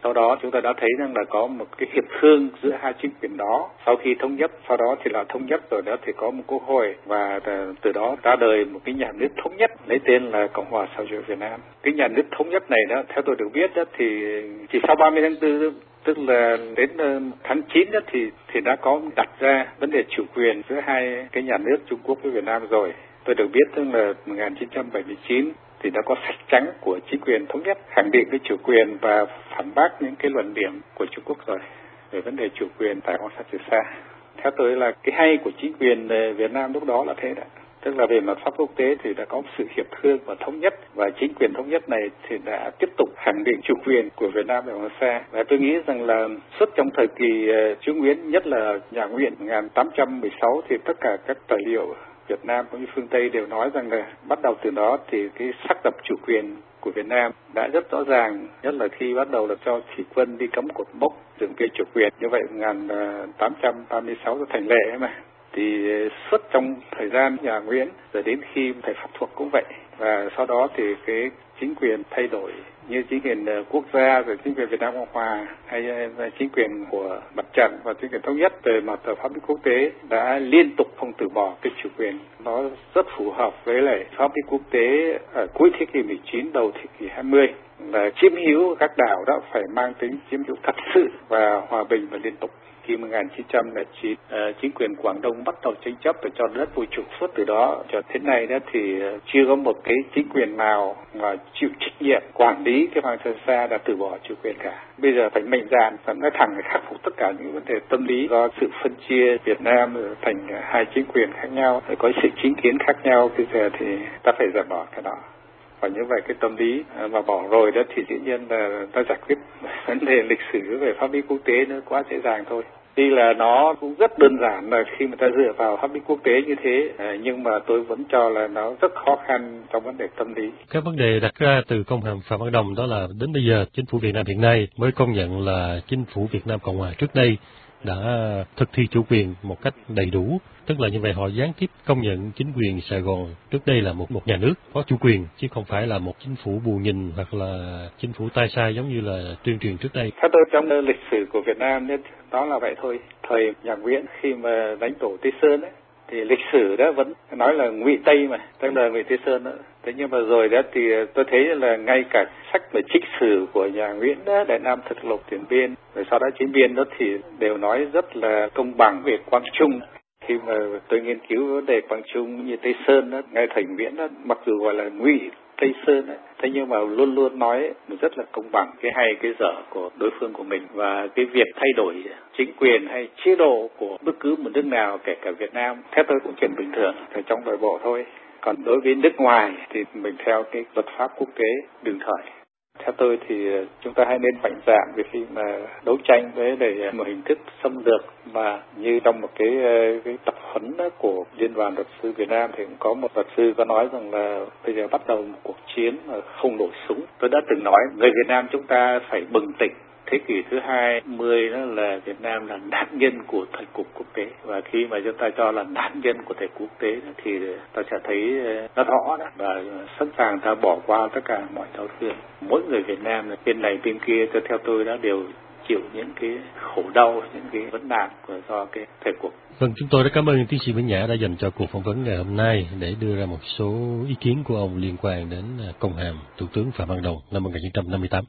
Sau đó chúng ta đã thấy rằng là có một cái hiệp thương giữa hai chính quyền đó. Sau khi thống nhất, sau đó thì là thống nhất rồi đó thì có một quốc hội và từ đó ra đời một cái nhà nước thống nhất lấy tên là Cộng hòa xã hội chủ nghĩa Việt Nam. Cái nhà nước thống nhất này đó, theo tôi được biết đó thì chỉ sau ba mươi tháng tư, tức là đến tháng chín đó thì thì đã có đặt ra vấn đề chủ quyền giữa hai cái nhà nước Trung Quốc với Việt Nam rồi. Tôi được biết tức là một nghìn chín trăm bảy mươi chín thì đã có sách trắng của chính quyền thống nhất khẳng định cái chủ quyền và phản bác những cái luận điểm của Trung Quốc rồi về vấn đề chủ quyền tại Hoàng Sa Trường Sa. Theo tôi là cái hay của chính quyền Việt Nam lúc đó là thế đấy. Tức là về mặt pháp quốc tế thì đã có một sự hiệp thương và thống nhất, và chính quyền thống nhất này thì đã tiếp tục khẳng định chủ quyền của Việt Nam tại Hoàng Sa. Và tôi nghĩ rằng là suốt trong thời kỳ Chúa Nguyễn, nhất là nhà Nguyễn một nghìn tám trăm mười sáu, thì tất cả các tài liệu Việt Nam cũng như phương Tây đều nói rằng là bắt đầu từ đó thì cái xác lập chủ quyền của Việt Nam đã rất rõ ràng, nhất là khi bắt đầu là cho thủy quân đi cắm cột mốc dựng cái chủ quyền. Như vậy một nghìn tám trăm ba mươi sáu là thành lệ mà. Thì suốt trong thời gian nhà Nguyễn rồi đến khi thầy Pháp thuộc cũng vậy, và sau đó thì cái chính quyền thay đổi như chính quyền quốc gia rồi chính quyền Việt Nam Cộng Hòa hay chính quyền của Mặt trận và chính quyền thống nhất về mặt pháp lý quốc tế đã liên tục không từ bỏ cái chủ quyền. Nó rất phù hợp với lại pháp lý quốc tế ở cuối thế kỷ mười chín đầu thế kỷ hai mươi là chiếm hữu các đảo đó phải mang tính chiếm hữu thật sự và hòa bình và liên tục. Khi một nghìn chín trăm lẻ chín, uh, chính quyền Quảng Đông bắt đầu tranh chấp và cho đất vô chủ, suốt từ đó cho đến nay đó thì uh, chưa có một cái chính quyền nào mà chịu trách nhiệm quản lý cái Hoàng Sa Trường Sa đã từ bỏ chủ quyền cả. Bây giờ phải mạnh dạn và nói thẳng để khắc phục tất cả những vấn đề tâm lý do sự phân chia Việt Nam thành hai chính quyền khác nhau, có sự chính kiến khác nhau. Bây giờ thì ta phải dẹp bỏ cái đó. Và như vậy cái tâm lý mà bỏ rồi đó thì dĩ nhiên là ta giải quyết vấn đề lịch sử về pháp lý quốc tế nó quá dễ dàng thôi. Tuy là nó cũng rất đơn giản là khi mà ta dựa vào pháp lý quốc tế như thế, nhưng mà tôi vẫn cho là nó rất khó khăn trong vấn đề tâm lý. Các vấn đề đặt ra từ công hàm Phạm Văn Đồng đó là đến bây giờ chính phủ Việt Nam hiện nay mới công nhận là chính phủ Việt Nam Cộng Hòa trước đây đã thực thi chủ quyền một cách đầy đủ, tức là như vậy họ gián tiếp công nhận chính quyền Sài Gòn trước đây là một một nhà nước có chủ quyền chứ không phải là một chính phủ bù nhìn hoặc là chính phủ tay sai giống như là tuyên truyền trước đây. Theo tôi trong lịch sử của Việt Nam nên đó là vậy thôi. Thời nhà Nguyễn khi mà đánh đổ Tây Sơn ấy, thì lịch sử đó vẫn nói là Ngụy Tây mà, tức là Ngụy Tây Sơn đó. Thế nhưng mà rồi đó thì tôi thấy là ngay cả sách về trích sử của nhà Nguyễn đó, Đại Nam Thực Lục, Tiền Biên, rồi sau đó Chính Biên đó thì đều nói rất là công bằng về Quang Trung. Khi mà tôi nghiên cứu vấn đề Quang Trung như Tây Sơn đó, ngay thời Nguyễn đó, mặc dù gọi là Ngụy Tây Sơn ấy, thế nhưng mà luôn luôn nói rất là công bằng cái hay cái dở của đối phương của mình, và cái việc thay đổi chính quyền hay chế độ của bất cứ một nước nào kể cả Việt Nam theo tôi cũng chuyện bình thường ở trong nội bộ thôi. Còn đối với nước ngoài thì mình theo cái luật pháp quốc tế đương thời. Theo tôi thì chúng ta hãy nên mạnh dạn về khi mà đấu tranh với để một hình thức xâm lược, mà như trong một cái cái tập huấn của Liên đoàn luật sư Việt Nam thì cũng có một luật sư có nói rằng là bây giờ bắt đầu một cuộc chiến mà không nổ súng. Tôi đã từng nói người Việt Nam chúng ta phải bừng tỉnh. Thế kỷ thứ hai mươi đó là Việt Nam là nạn nhân của thời cuộc quốc tế, và khi mà chúng ta cho là nạn nhân của thời quốc tế thì ta sẽ thấy nó rõ đó, và sẵn sàng ta bỏ qua tất cả mọi đau thương. Mỗi người Việt Nam bên này bên kia theo tôi đã đều chịu những cái khổ đau, những cái vấn nạn của do cái thời cuộc. Vâng, chúng tôi rất cảm ơn tiến sĩ Nguyễn Nhã đã dành cho cuộc phỏng vấn ngày hôm nay để đưa ra một số ý kiến của ông liên quan đến công hàm Thủ tướng Phạm Văn Đồng năm một nghìn chín trăm năm mươi tám.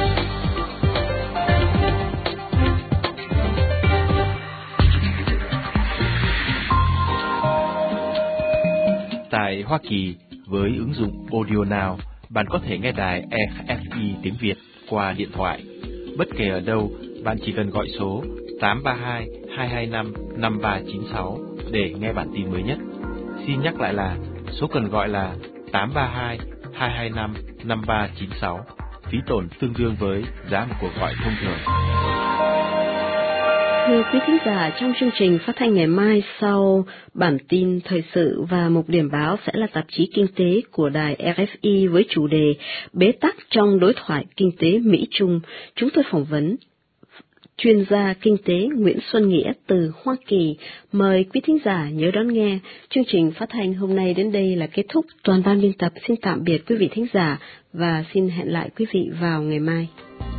Tại Hoa Kỳ, với ứng dụng Audio Now, bạn có thể nghe đài rờ ép i tiếng Việt qua điện thoại. Bất kể ở đâu, bạn chỉ cần gọi số tám ba hai, hai hai năm, năm ba chín sáu để nghe bản tin mới nhất. Xin nhắc lại là số cần gọi là tám ba hai, hai hai năm, năm ba chín sáu. Phí tổn tương đương với giá một cuộc gọi thông thường. Thưa quý thính giả, trong chương trình phát thanh ngày mai sau bản tin thời sự và mục điểm báo sẽ là tạp chí kinh tế của đài rờ ép i với chủ đề Bế tắc trong đối thoại kinh tế Mỹ-Trung. Chúng tôi phỏng vấn chuyên gia kinh tế Nguyễn Xuân Nghĩa từ Hoa Kỳ. Mời quý thính giả nhớ đón nghe. Chương trình phát thanh hôm nay đến đây là kết thúc. Toàn ban biên tập xin tạm biệt quý vị thính giả và xin hẹn lại quý vị vào ngày mai.